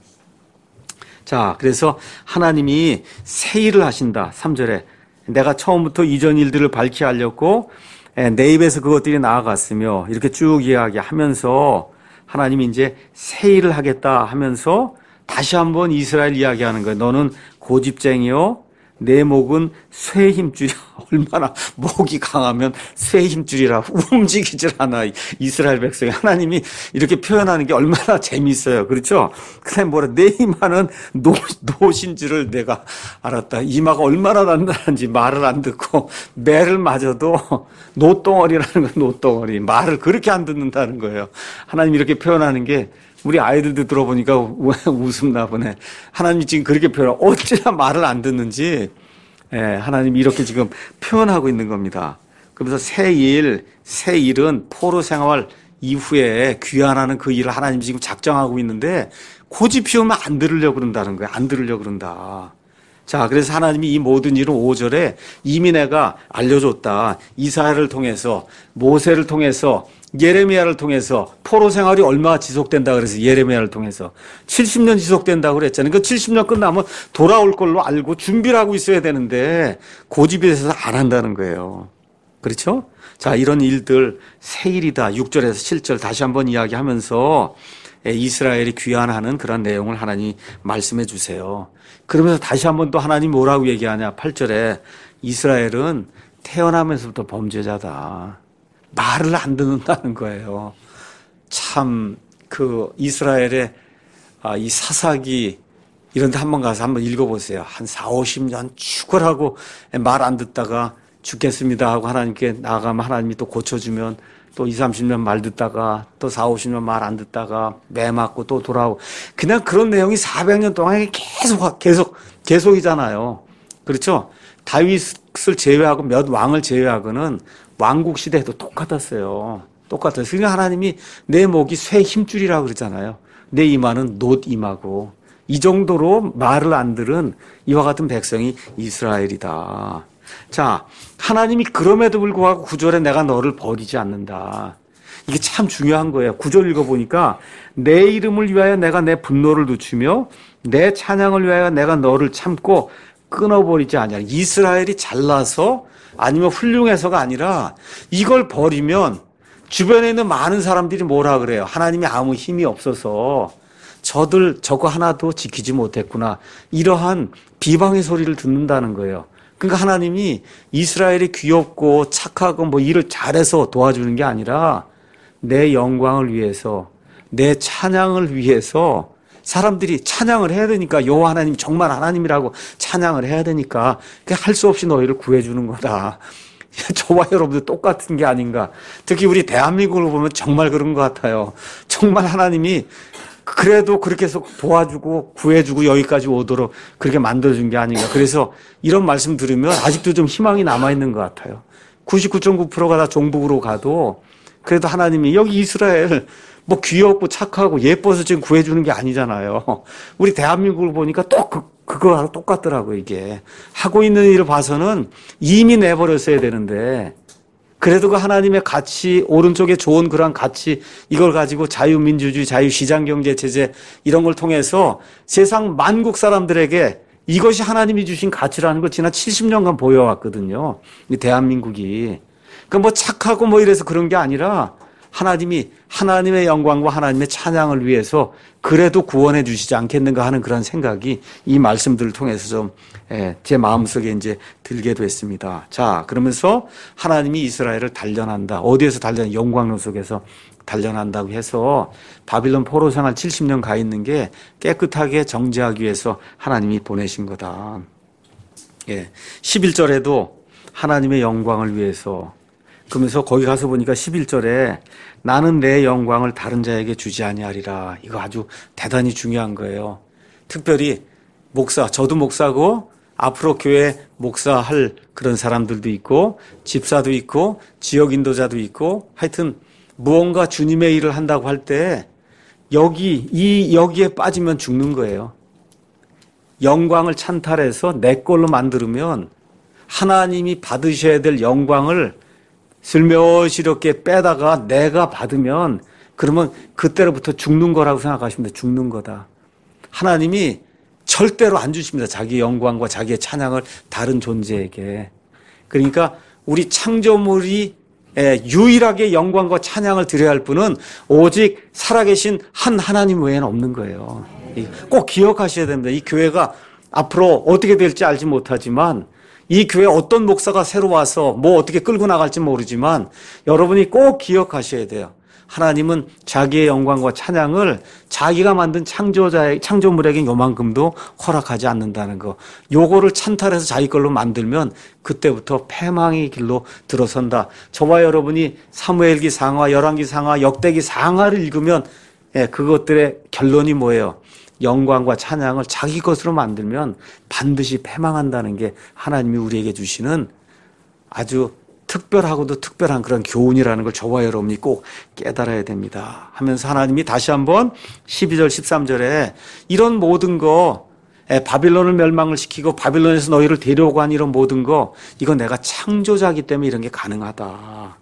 자, 그래서 하나님이 새 일을 하신다. 3절에 내가 처음부터 이전 일들을 밝히 알렸고 내 입에서 그것들이 나아갔으며, 이렇게 쭉 이야기하면서 하나님이 이제 새 일을 하겠다 하면서 다시 한번 이스라엘 이야기하는 거예요. 너는 고집쟁이요, 내 목은 쇠의 힘줄이야. 얼마나 목이 강하면 쇠의 힘줄이라 움직이질 않아. 이스라엘 백성이. 하나님이 이렇게 표현하는 게 얼마나 재미있어요. 그렇죠? 그다음에 뭐라, 내 이마는 노신 줄을 내가 알았다. 이마가 얼마나 단단한지 말을 안 듣고, 매를 맞아도 노덩어리라는 건 노덩어리. 말을 그렇게 안 듣는다는 거예요. 하나님이 이렇게 표현하는 게 우리 아이들도 들어보니까 웃음 나보네. 하나님이 지금 그렇게 표현하고 어찌나 말을 안 듣는지, 하나님이 이렇게 지금 표현하고 있는 겁니다. 그러면서 새 일은 포로 생활 이후에 귀환하는 그 일을 하나님이 지금 작정하고 있는데, 고집 피우면 안 들으려고 그런다는 거예요. 안 들으려고 그런다. 자, 그래서 하나님이 이 모든 일은 5절에 이미 내가 알려줬다. 이사야를 통해서, 모세를 통해서 예레미야를 통해서 포로 생활이 얼마나 지속된다 그래서 예레미야를 통해서 70년 지속된다고 그랬잖아요. 그 70년 끝나면 돌아올 걸로 알고 준비를 하고 있어야 되는데 고집이 있어서 안 한다는 거예요. 그렇죠? 자, 이런 일들 세일이다. 6절에서 7절 다시 한번 이야기하면서 이스라엘이 귀환하는 그런 내용을 하나님이 말씀해 주세요. 그러면서 다시 한번 또 하나님 뭐라고 얘기하냐. 8절에 이스라엘은 태어나면서부터 범죄자다. 말을 안 듣는다는 거예요. 참 그 이스라엘의 이 사사기 이런 데 한번 가서 한번 읽어보세요. 한 4, 50년 축월하고 말 안 듣다가 죽겠습니다 하고 하나님께 나가면 하나님이 또 고쳐주면 또 2, 30년 말 듣다가 또 4, 50년 말 안 듣다가 매 맞고 또 돌아오고 그냥 그런 내용이 400년 동안 계속이잖아요. 그렇죠? 다윗을 제외하고 몇 왕을 제외하고는 왕국 시대에도 똑같았어요. 똑같았어요. 그러니까 하나님이 내 목이 쇠 힘줄이라고 그러잖아요. 내 이마는 놋 이마고 이 정도로 말을 안 들은 이와 같은 백성이 이스라엘이다. 자, 하나님이 그럼에도 불구하고 9절에 내가 너를 버리지 않는다. 이게 참 중요한 거예요. 9절 읽어보니까 내 이름을 위하여 내가 내 분노를 늦추며 내 찬양을 위하여 내가 너를 참고 끊어버리지 않냐. 이스라엘이 잘나서 아니면 훌륭해서가 아니라 이걸 버리면 주변에 있는 많은 사람들이 뭐라 그래요. 하나님이 아무 힘이 없어서 저들 저거 하나도 지키지 못했구나. 이러한 비방의 소리를 듣는다는 거예요. 그러니까 하나님이 이스라엘이 귀엽고 착하고 뭐 일을 잘해서 도와주는 게 아니라 내 영광을 위해서 내 찬양을 위해서 사람들이 찬양을 해야 되니까 여호와 하나님 정말 하나님이라고 찬양을 해야 되니까 할 수 없이 너희를 구해주는 거다. 저와 여러분들 똑같은 게 아닌가. 특히 우리 대한민국을 보면 정말 그런 것 같아요. 정말 하나님이 그래도 그렇게 해서 도와주고 구해주고 여기까지 오도록 그렇게 만들어준 게 아닌가. 그래서 이런 말씀 들으면 아직도 좀 희망이 남아있는 것 같아요. 99.9%가 다 종북으로 가도 그래도 하나님이 여기 이스라엘 뭐 귀엽고 착하고 예뻐서 지금 구해주는 게 아니잖아요. 우리 대한민국을 보니까 또 그거하고 똑같더라고요, 이게. 하고 있는 일을 봐서는 이미 내버렸어야 되는데 그래도 그 하나님의 가치, 오른쪽에 좋은 그런 가치, 이걸 가지고 자유민주주의, 자유시장경제 체제 이런 걸 통해서 세상 만국 사람들에게 이것이 하나님이 주신 가치라는 걸 지난 70년간 보여왔거든요. 이 대한민국이. 그러니까 뭐 착하고 뭐 이래서 그런 게 아니라 하나님이 하나님의 영광과 하나님의 찬양을 위해서 그래도 구원해 주시지 않겠는가 하는 그런 생각이 이 말씀들을 통해서 좀 제 마음속에 이제 들게 됐습니다. 자, 그러면서 하나님이 이스라엘을 단련한다. 어디에서 단련? 영광로 속에서 단련한다고 해서 바빌론 포로 생활 70년 가 있는 게 깨끗하게 정죄하기 위해서 하나님이 보내신 거다. 11절에도 하나님의 영광을 위해서 그러면서 거기 가서 보니까 11절에 나는 내 영광을 다른 자에게 주지 아니하리라. 이거 아주 대단히 중요한 거예요. 특별히 목사, 저도 목사고 앞으로 교회 목사할 그런 사람들도 있고 집사도 있고 지역 인도자도 있고 하여튼 무언가 주님의 일을 한다고 할 때 여기에 빠지면 죽는 거예요. 영광을 찬탈해서 내 걸로 만들면 하나님이 받으셔야 될 영광을 슬며시 이렇게 빼다가 내가 받으면 그러면 그때로부터 죽는 거라고 생각하시면 돼요. 죽는 거다. 하나님이 절대로 안 주십니다. 자기 영광과 자기의 찬양을 다른 존재에게. 그러니까 우리 창조물이 유일하게 영광과 찬양을 드려야 할 분은 오직 살아계신 한 하나님 외에는 없는 거예요. 꼭 기억하셔야 됩니다. 이 교회가 앞으로 어떻게 될지 알지 못하지만 이 교회 어떤 목사가 새로 와서 뭐 어떻게 끌고 나갈지 모르지만 여러분이 꼭 기억하셔야 돼요. 하나님은 자기의 영광과 찬양을 자기가 만든 창조물에게 요만큼도 허락하지 않는다는 거. 요거를 찬탈해서 자기 걸로 만들면 그때부터 패망의 길로 들어선다. 저와 여러분이 사무엘기 상하, 열왕기 상하, 역대기 상하를 읽으면 그것들의 결론이 뭐예요? 영광과 찬양을 자기 것으로 만들면 반드시 패망한다는 게 하나님이 우리에게 주시는 아주 특별하고도 특별한 그런 교훈이라는 걸 저와 여러분이 꼭 깨달아야 됩니다. 하면서 하나님이 다시 한번 12절 13절에 이런 모든 거 바빌론을 멸망을 시키고 바빌론에서 너희를 데려오고 한 이런 모든 거 이건 내가 창조자이기 때문에 이런 게 가능하다.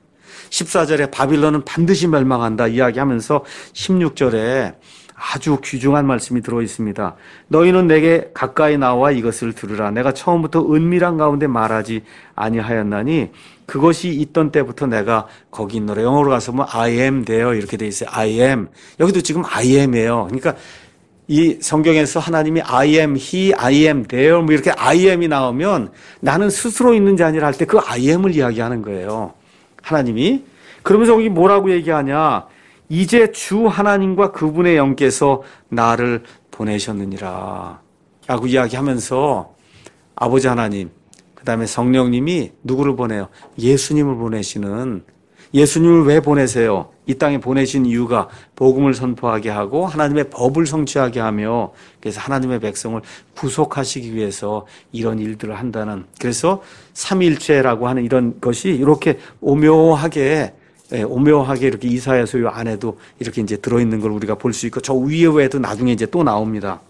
14절에 바빌론은 반드시 멸망한다 이야기하면서 16절에 아주 귀중한 말씀이 들어 있습니다. 너희는 내게 가까이 나와 이것을 들으라. 내가 처음부터 은밀한 가운데 말하지 아니하였나니 그것이 있던 때부터 내가 거기 있노라. 영어로 가서 뭐 I am there 이렇게 돼 있어요. I am. 여기도 지금 I am이에요. 그러니까 이 성경에서 하나님이 I am he, I am there 뭐 이렇게 I am이 나오면 나는 스스로 있는 자 아니라 할 때 그 I am을 이야기하는 거예요. 하나님이. 그러면서 여기 뭐라고 얘기하냐. 이제 주 하나님과 그분의 영께서 나를 보내셨느니라 라고 이야기하면서 아버지 하나님, 그 다음에 성령님이 누구를 보내요? 예수님을 보내시는, 예수님을 왜 보내세요? 이 땅에 보내신 이유가 복음을 선포하게 하고 하나님의 법을 성취하게 하며 그래서 하나님의 백성을 구속하시기 위해서 이런 일들을 한다는, 그래서 삼위일체라고 하는 이런 것이 이렇게 오묘하게 이렇게 이사야서 요 안에도 이렇게 이제 들어있는 걸 우리가 볼 수 있고 저 위에도 나중에 이제 또 나옵니다.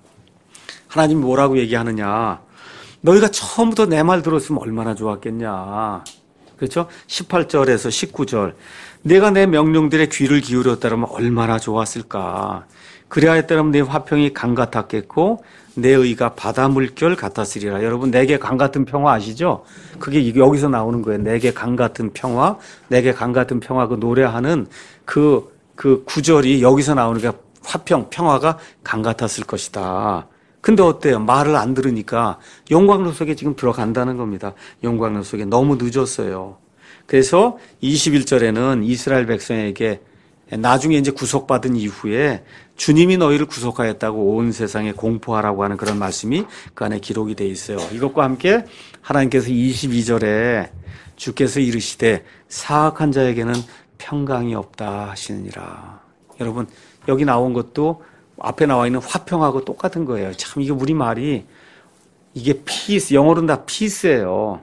하나님이 뭐라고 얘기하느냐. 너희가 처음부터 내 말 들었으면 얼마나 좋았겠냐. 그렇죠? 18절에서 19절. 내가 내 명령들의 귀를 기울였다면 얼마나 좋았을까. 그래야 했다면 내 화평이 강 같았겠고 내 의가 바다 물결 같았으리라. 여러분 내게 강 같은 평화 아시죠? 그게 여기서 나오는 거예요. 내게 강 같은 평화, 내게 강 같은 평화 그 노래하는 그 구절이 여기서 나오는 게 화평, 평화가 강 같았을 것이다. 근데 어때요? 말을 안 들으니까 영광로 속에 지금 들어간다는 겁니다. 영광로 속에 너무 늦었어요. 그래서 21절에는 이스라엘 백성에게 나중에 이제 구속받은 이후에 주님이 너희를 구속하였다고 온 세상에 공포하라고 하는 그런 말씀이 그 안에 기록이 되어 있어요. 이것과 함께 하나님께서 22절에 주께서 이르시되 사악한 자에게는 평강이 없다 하시느니라. 여러분 여기 나온 것도 앞에 나와 있는 화평하고 똑같은 거예요. 참 이게 우리말이 이게 피스, 영어로는 다 피스예요.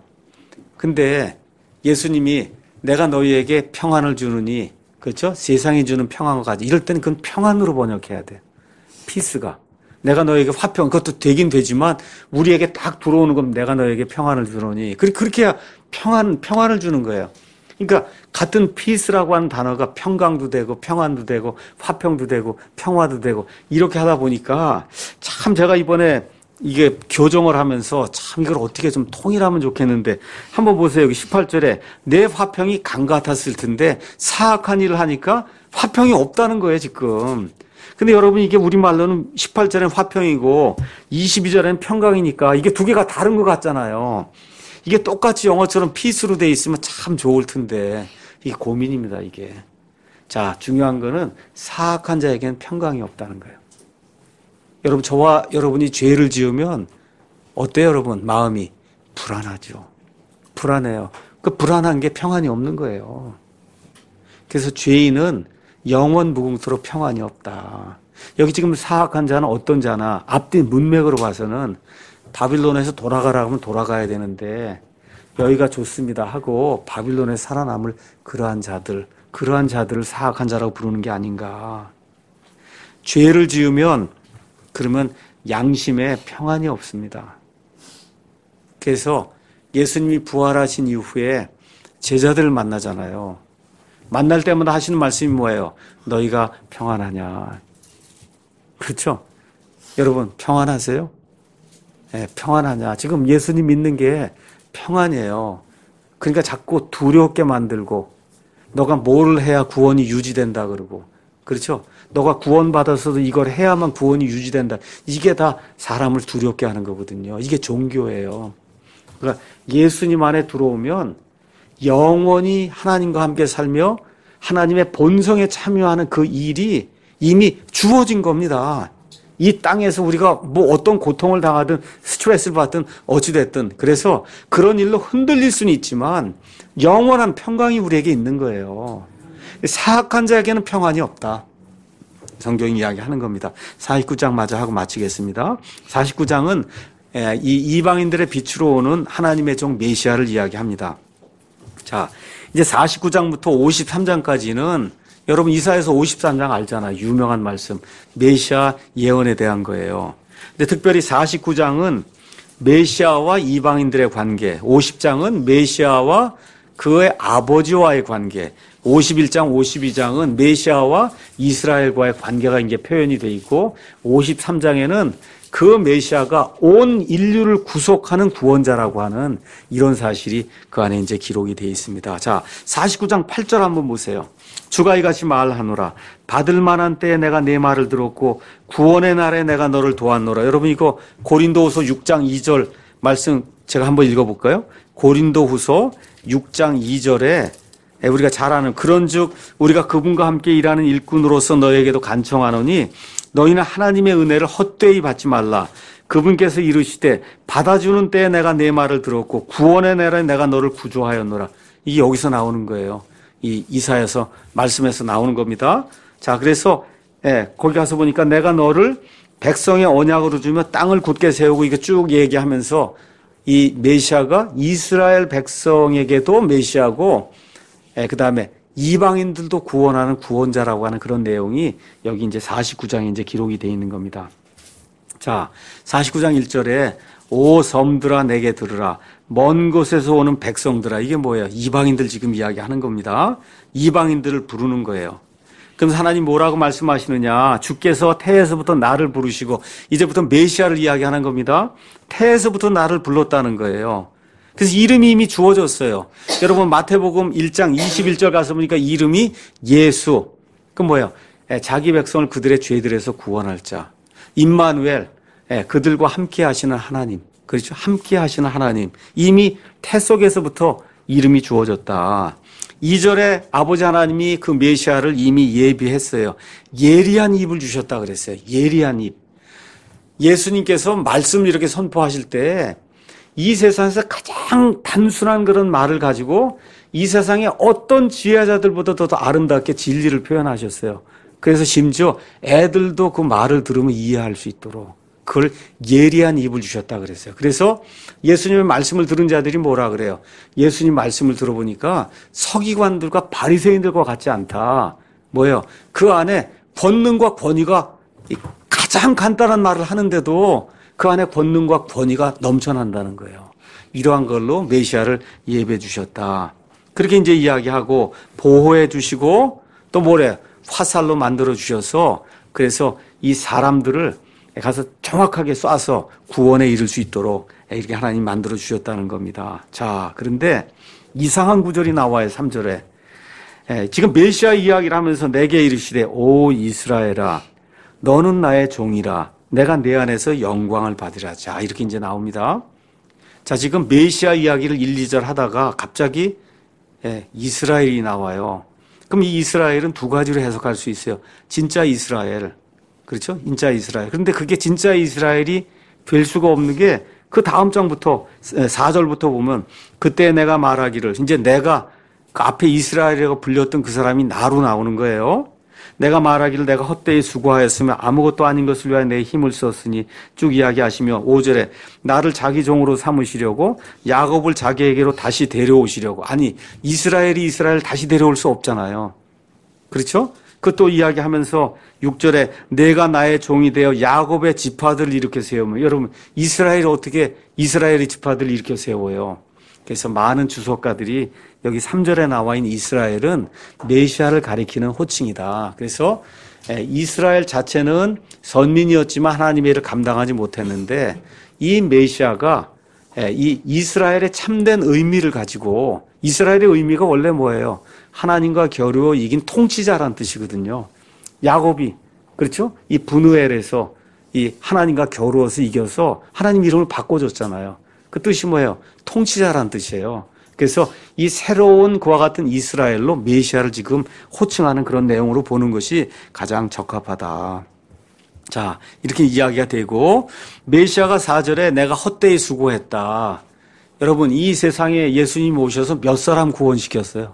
근데 예수님이 내가 너희에게 평안을 주느니 그렇죠? 세상이 주는 평안과 같이. 이럴 때는 그건 평안으로 번역해야 돼. 피스가. 내가 너에게 화평, 그것도 되긴 되지만 우리에게 딱 들어오는 건 내가 너에게 평안을 주노니. 그렇게 해야 평안을 주는 거예요. 그러니까 같은 피스라고 하는 단어가 평강도 되고 평안도 되고 화평도 되고 평화도 되고 이렇게 하다 보니까 참 제가 이번에 이게 교정을 하면서 참 이걸 어떻게 좀 통일하면 좋겠는데 한번 보세요. 여기 18절에 내 화평이 강 같았을 텐데 사악한 일을 하니까 화평이 없다는 거예요 지금. 근데 여러분 이게 우리말로는 18절엔 화평이고 22절엔 평강이니까 이게 두 개가 다른 것 같잖아요. 이게 똑같이 영어처럼 피스로 돼 있으면 참 좋을 텐데 이게 고민입니다 이게. 자 중요한 거는 사악한 자에게는 평강이 없다는 거예요. 여러분 저와 여러분이 죄를 지으면 어때요 여러분? 마음이 불안하죠. 불안해요. 그 불안한 게 평안이 없는 거예요. 그래서 죄인은 영원 무궁토로 평안이 없다. 여기 지금 사악한 자는 어떤 자나 앞뒤 문맥으로 봐서는 바빌론에서 돌아가라 하면 돌아가야 되는데 여기가 좋습니다 하고 바빌론에 살아남을 그러한 자들을 사악한 자라고 부르는 게 아닌가. 죄를 지으면 그러면 양심에 평안이 없습니다. 그래서 예수님이 부활하신 이후에 제자들을 만나잖아요. 만날 때마다 하시는 말씀이 뭐예요? 너희가 평안하냐. 그렇죠? 여러분 평안하세요? 네, 평안하냐. 지금 예수님 믿는 게 평안이에요. 그러니까 자꾸 두렵게 만들고 너가 뭘 해야 구원이 유지된다 그러고 그렇죠? 너가 구원받아서도 이걸 해야만 구원이 유지된다. 이게 다 사람을 두렵게 하는 거거든요. 이게 종교예요. 그러니까 예수님 안에 들어오면 영원히 하나님과 함께 살며 하나님의 본성에 참여하는 그 일이 이미 주어진 겁니다. 이 땅에서 우리가 뭐 어떤 고통을 당하든 스트레스를 받든 어찌됐든 그래서 그런 일로 흔들릴 수는 있지만 영원한 평강이 우리에게 있는 거예요. 사악한 자에게는 평안이 없다. 성경이 이야기하는 겁니다. 49장 마저 하고 마치겠습니다. 49장은 이 이방인들의 빛으로 오는 하나님의 종 메시아를 이야기합니다. 자, 이제 49장부터 53장까지는 여러분 이사야서 53장 알잖아요. 유명한 말씀. 메시아 예언에 대한 거예요. 근데 특별히 49장은 메시아와 이방인들의 관계, 50장은 메시아와 그의 아버지와의 관계. 51장, 52장은 메시아와 이스라엘과의 관계가 이제 표현이 돼 있고 53장에는 그 메시아가 온 인류를 구속하는 구원자라고 하는 이런 사실이 그 안에 이제 기록이 되어 있습니다. 자, 49장 8절 한번 보세요. 주가 이같이 말하노라. 받을 만한 때에 내가 내 말을 들었고 구원의 날에 내가 너를 도왔노라. 여러분 이거 고린도후서 6장 2절 말씀 제가 한번 읽어볼까요? 고린도후서 6장 2절에 우리가 잘 아는 그런즉 우리가 그분과 함께 일하는 일꾼으로서 너에게도 간청하노니 너희는 하나님의 은혜를 헛되이 받지 말라. 그분께서 이르시되 받아주는 때에 내가 내 말을 들었고 구원의 날에 내가 너를 구조하였노라. 이게 여기서 나오는 거예요. 이 이사야서 말씀에서 나오는 겁니다. 자, 그래서 거기 가서 보니까 내가 너를 백성의 언약으로 주며 땅을 굳게 세우고 이거 쭉 얘기하면서 이 메시아가 이스라엘 백성에게도 메시아고 그 다음에 이방인들도 구원하는 구원자라고 하는 그런 내용이 여기 이제 49장에 이제 기록이 되어 있는 겁니다. 자, 49장 1절에 오 섬들아 내게 들으라. 먼 곳에서 오는 백성들아. 이게 뭐예요? 이방인들 지금 이야기하는 겁니다. 이방인들을 부르는 거예요. 그럼 하나님 뭐라고 말씀하시느냐? 주께서 태에서부터 나를 부르시고 이제부터 메시아를 이야기하는 겁니다. 태에서부터 나를 불렀다는 거예요. 그래서 이름이 이미 주어졌어요. 여러분 마태복음 1장 21절 가서 보니까 이름이 예수. 그 뭐예요? 자기 백성을 그들의 죄들에서 구원할 자. 임마누엘. 그들과 함께 하시는 하나님. 그렇죠? 함께 하시는 하나님. 이미 태 속에서부터 이름이 주어졌다. 2절에 아버지 하나님이 그 메시아를 이미 예비했어요. 예리한 입을 주셨다 그랬어요. 예리한 입. 예수님께서 말씀을 이렇게 선포하실 때 이 세상에서 가장 단순한 그런 말을 가지고 이 세상의 어떤 지혜자들보다 더 아름답게 진리를 표현하셨어요. 그래서 심지어 애들도 그 말을 들으면 이해할 수 있도록 그걸 예리한 입을 주셨다 그랬어요. 그래서 예수님의 말씀을 들은 자들이 뭐라 그래요? 예수님 말씀을 들어보니까 서기관들과 바리새인들과 같지 않다. 뭐예요? 그 안에 권능과 권위가 가장 간단한 말을 하는데도 그 안에 권능과 권위가 넘쳐난다는 거예요. 이러한 걸로 메시아를 예배해 주셨다. 그렇게 이제 이야기하고 보호해 주시고 또 뭐래? 화살로 만들어 주셔서 그래서 이 사람들을 가서 정확하게 쏴서 구원에 이를 수 있도록 이렇게 하나님 만들어 주셨다는 겁니다. 자, 그런데 이상한 구절이 나와요. 3절에. 지금 메시아 이야기를 하면서 내게 이르시되 오 이스라엘아 너는 나의 종이라 내가 내 안에서 영광을 받으라. 자, 이렇게 이제 나옵니다. 자, 지금 메시아 이야기를 1, 2절 하다가 갑자기 이스라엘이 나와요. 그럼 이 이스라엘은 두 가지로 해석할 수 있어요. 진짜 이스라엘. 그렇죠? 진짜 이스라엘. 그런데 그게 진짜 이스라엘이 될 수가 없는 게 그 다음 장부터 4절부터 보면 그때 내가 말하기를 이제 내가 그 앞에 이스라엘이라고 불렸던 그 사람이 나로 나오는 거예요. 내가 말하기를 내가 헛되이 수고하였으며 아무것도 아닌 것을 위하여 내 힘을 썼으니 쭉 이야기하시며 5절에 나를 자기 종으로 삼으시려고 야곱을 자기에게로 다시 데려오시려고. 아니 이스라엘이 이스라엘 다시 데려올 수 없잖아요. 그렇죠? 그것도 이야기하면서 6절에 내가 나의 종이 되어 야곱의 지파들을 일으켜 세우면 여러분 이스라엘이 어떻게 이스라엘의 지파들을 일으켜 세워요? 그래서 많은 주석가들이 여기 3절에 나와 있는 이스라엘은 메시아를 가리키는 호칭이다. 그래서 이스라엘 자체는 선민이었지만 하나님의 일을 감당하지 못했는데 이 메시아가 이 이스라엘의 참된 의미를 가지고 이스라엘의 의미가 원래 뭐예요? 하나님과 겨루어 이긴 통치자라는 뜻이거든요. 야곱이 그렇죠? 이 분우엘에서 이 하나님과 겨루어서 이겨서 하나님 이름을 바꿔줬잖아요. 그 뜻이 뭐예요? 통치자라는 뜻이에요. 그래서 이 새로운 그와 같은 이스라엘로 메시아를 지금 호칭하는 그런 내용으로 보는 것이 가장 적합하다. 자, 이렇게 이야기가 되고 메시아가 4절에 내가 헛되이 수고했다. 여러분 이 세상에 예수님 오셔서 몇 사람 구원시켰어요?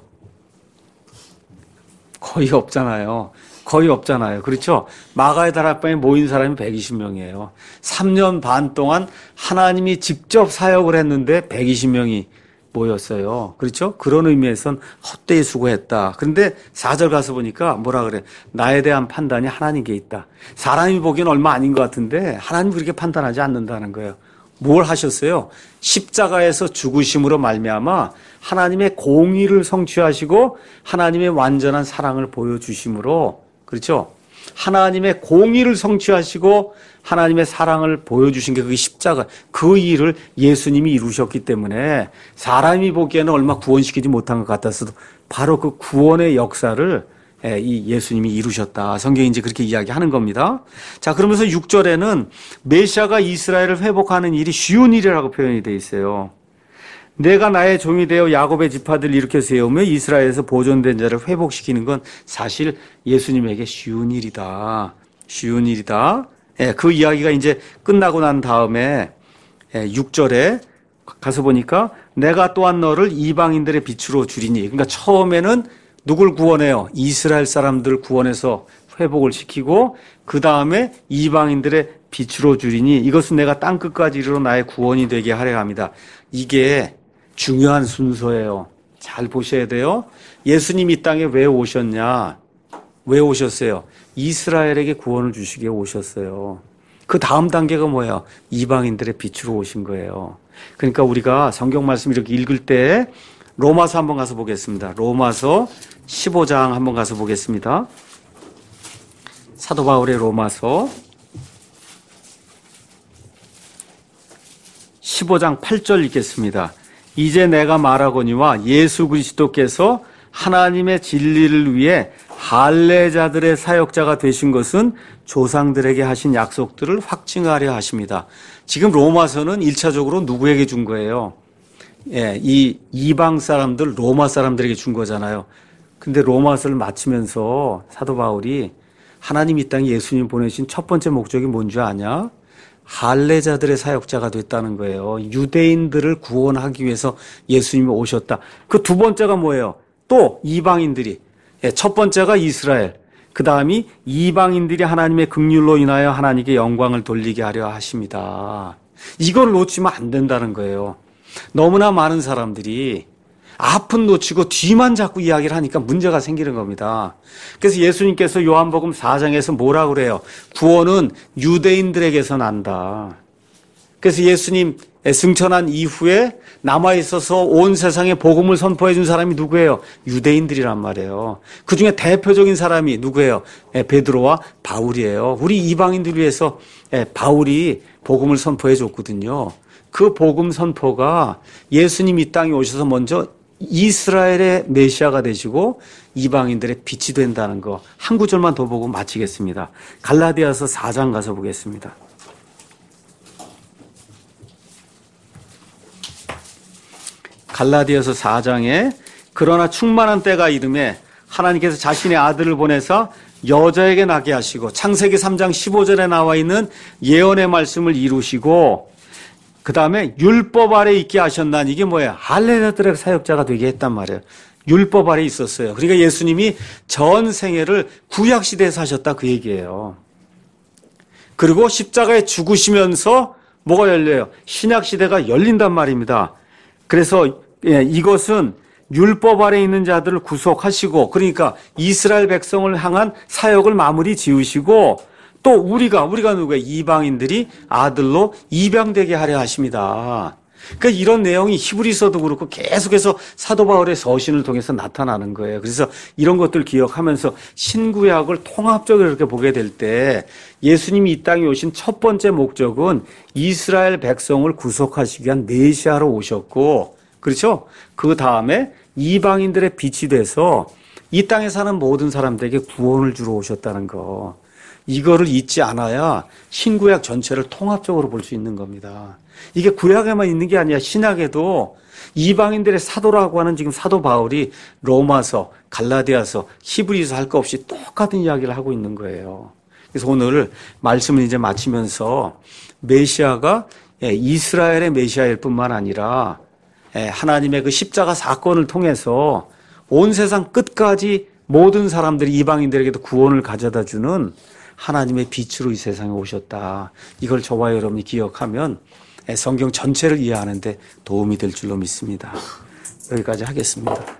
거의 없잖아요. 거의 없잖아요. 그렇죠? 마가의 다락방에 모인 사람이 120명이에요. 3년 반 동안 하나님이 직접 사역을 했는데 120명이 모였어요. 그렇죠? 그런 의미에선 헛되이 수고했다. 그런데 4절 가서 보니까 뭐라 그래? 나에 대한 판단이 하나님께 있다. 사람이 보기엔 얼마 아닌 것 같은데 하나님 그렇게 판단하지 않는다는 거예요. 뭘 하셨어요? 십자가에서 죽으심으로 말미암아 하나님의 공의를 성취하시고 하나님의 완전한 사랑을 보여주심으로, 그렇죠? 하나님의 공의를 성취하시고 하나님의 사랑을 보여주신 게 그 십자가, 그 일을 예수님이 이루셨기 때문에 사람이 보기에는 얼마 구원시키지 못한 것 같았어도 바로 그 구원의 역사를 이 예수님이 이루셨다. 성경이 이제 그렇게 이야기하는 겁니다. 자, 그러면서 6절에는 메시아가 이스라엘을 회복하는 일이 쉬운 일이라고 표현이 되어 있어요. 내가 나의 종이 되어 야곱의 지파들을 일으켜 세우며 이스라엘에서 보존된 자를 회복시키는 건 사실 예수님에게 쉬운 일이다. 쉬운 일이다. 그 이야기가 이제 끝나고 난 다음에 6절에 가서 보니까 내가 또한 너를 이방인들의 빛으로 주리니. 그러니까 처음에는 누굴 구원해요? 이스라엘 사람들을 구원해서 회복을 시키고 그 다음에 이방인들의 빛으로 주리니 이것은 내가 땅끝까지 이르러 나의 구원이 되게 하려 합니다. 이게 중요한 순서예요. 잘 보셔야 돼요. 예수님 이 땅에 왜 오셨냐? 왜 오셨어요? 이스라엘에게 구원을 주시기에 오셨어요. 그 다음 단계가 뭐예요? 이방인들의 빛으로 오신 거예요. 그러니까 우리가 성경 말씀 이렇게 읽을 때 로마서 한번 가서 보겠습니다. 로마서 15장 한번 가서 보겠습니다. 사도 바울의 로마서 15장 8절 읽겠습니다. 이제 내가 말하거니와 예수 그리스도께서 하나님의 진리를 위해 할례자들의 사역자가 되신 것은 조상들에게 하신 약속들을 확증하려 하십니다. 지금 로마서는 1차적으로 누구에게 준 거예요? 이 이방 사람들, 로마 사람들에게 준 거잖아요. 근데 로마서를 마치면서 사도 바울이 하나님 이 땅에 예수님 보내신 첫 번째 목적이 뭔지 아냐? 할례자들의 사역자가 됐다는 거예요. 유대인들을 구원하기 위해서 예수님이 오셨다. 그 두 번째가 뭐예요? 또 이방인들이. 첫 번째가 이스라엘. 그 다음이 이방인들이 하나님의 긍휼로 인하여 하나님께 영광을 돌리게 하려 하십니다. 이걸 놓치면 안 된다는 거예요. 너무나 많은 사람들이 앞은 놓치고 뒤만 자꾸 이야기를 하니까 문제가 생기는 겁니다. 그래서 예수님께서 요한복음 4장에서 뭐라고 그래요? 구원은 유대인들에게서 난다. 그래서 예수님 승천한 이후에 남아있어서 온 세상에 복음을 선포해 준 사람이 누구예요? 유대인들이란 말이에요. 그중에 대표적인 사람이 누구예요? 베드로와 바울이에요. 우리 이방인들 위해서 바울이 복음을 선포해 줬거든요. 그 복음 선포가 예수님 이 땅에 오셔서 먼저 이스라엘의 메시아가 되시고 이방인들의 빛이 된다는 거 한 구절만 더 보고 마치겠습니다. 갈라디아서 4장 가서 보겠습니다. 갈라디아서 4장에 그러나 충만한 때가 이름에 하나님께서 자신의 아들을 보내사 여자에게 나게 하시고 창세기 3장 15절에 나와 있는 예언의 말씀을 이루시고 그 다음에 율법 아래 있게 하셨나니 이게 뭐예요? 할례자들의 사역자가 되게 했단 말이에요. 율법 아래 있었어요. 그러니까 예수님이 전 생애를 구약시대에 사셨다 그 얘기예요. 그리고 십자가에 죽으시면서 뭐가 열려요? 신약시대가 열린단 말입니다. 그래서 이것은 율법 아래 있는 자들을 구속하시고 그러니까 이스라엘 백성을 향한 사역을 마무리 지으시고 또 우리가 누구예요? 이방인들이 아들로 입양되게 하려 하십니다. 그러니까 이런 내용이 히브리서도 그렇고 계속해서 사도 바울의 서신을 통해서 나타나는 거예요. 그래서 이런 것들 기억하면서 신구약을 통합적으로 이렇게 보게 될 때 예수님이 이 땅에 오신 첫 번째 목적은 이스라엘 백성을 구속하시기 위한 메시아로 오셨고 그렇죠? 그 다음에 이방인들의 빛이 돼서 이 땅에 사는 모든 사람들에게 구원을 주러 오셨다는 거. 이거를 잊지 않아야 신구약 전체를 통합적으로 볼 수 있는 겁니다. 이게 구약에만 있는 게 아니라 신약에도 이방인들의 사도라고 하는 지금 사도 바울이 로마서, 갈라디아서, 히브리서 할 거 없이 똑같은 이야기를 하고 있는 거예요. 그래서 오늘 말씀을 이제 마치면서 메시아가 이스라엘의 메시아일 뿐만 아니라 하나님의 그 십자가 사건을 통해서 온 세상 끝까지 모든 사람들이 이방인들에게도 구원을 가져다 주는 하나님의 빛으로 이 세상에 오셨다. 이걸 저와 여러분이 기억하면 성경 전체를 이해하는 데 도움이 될 줄로 믿습니다. 여기까지 하겠습니다.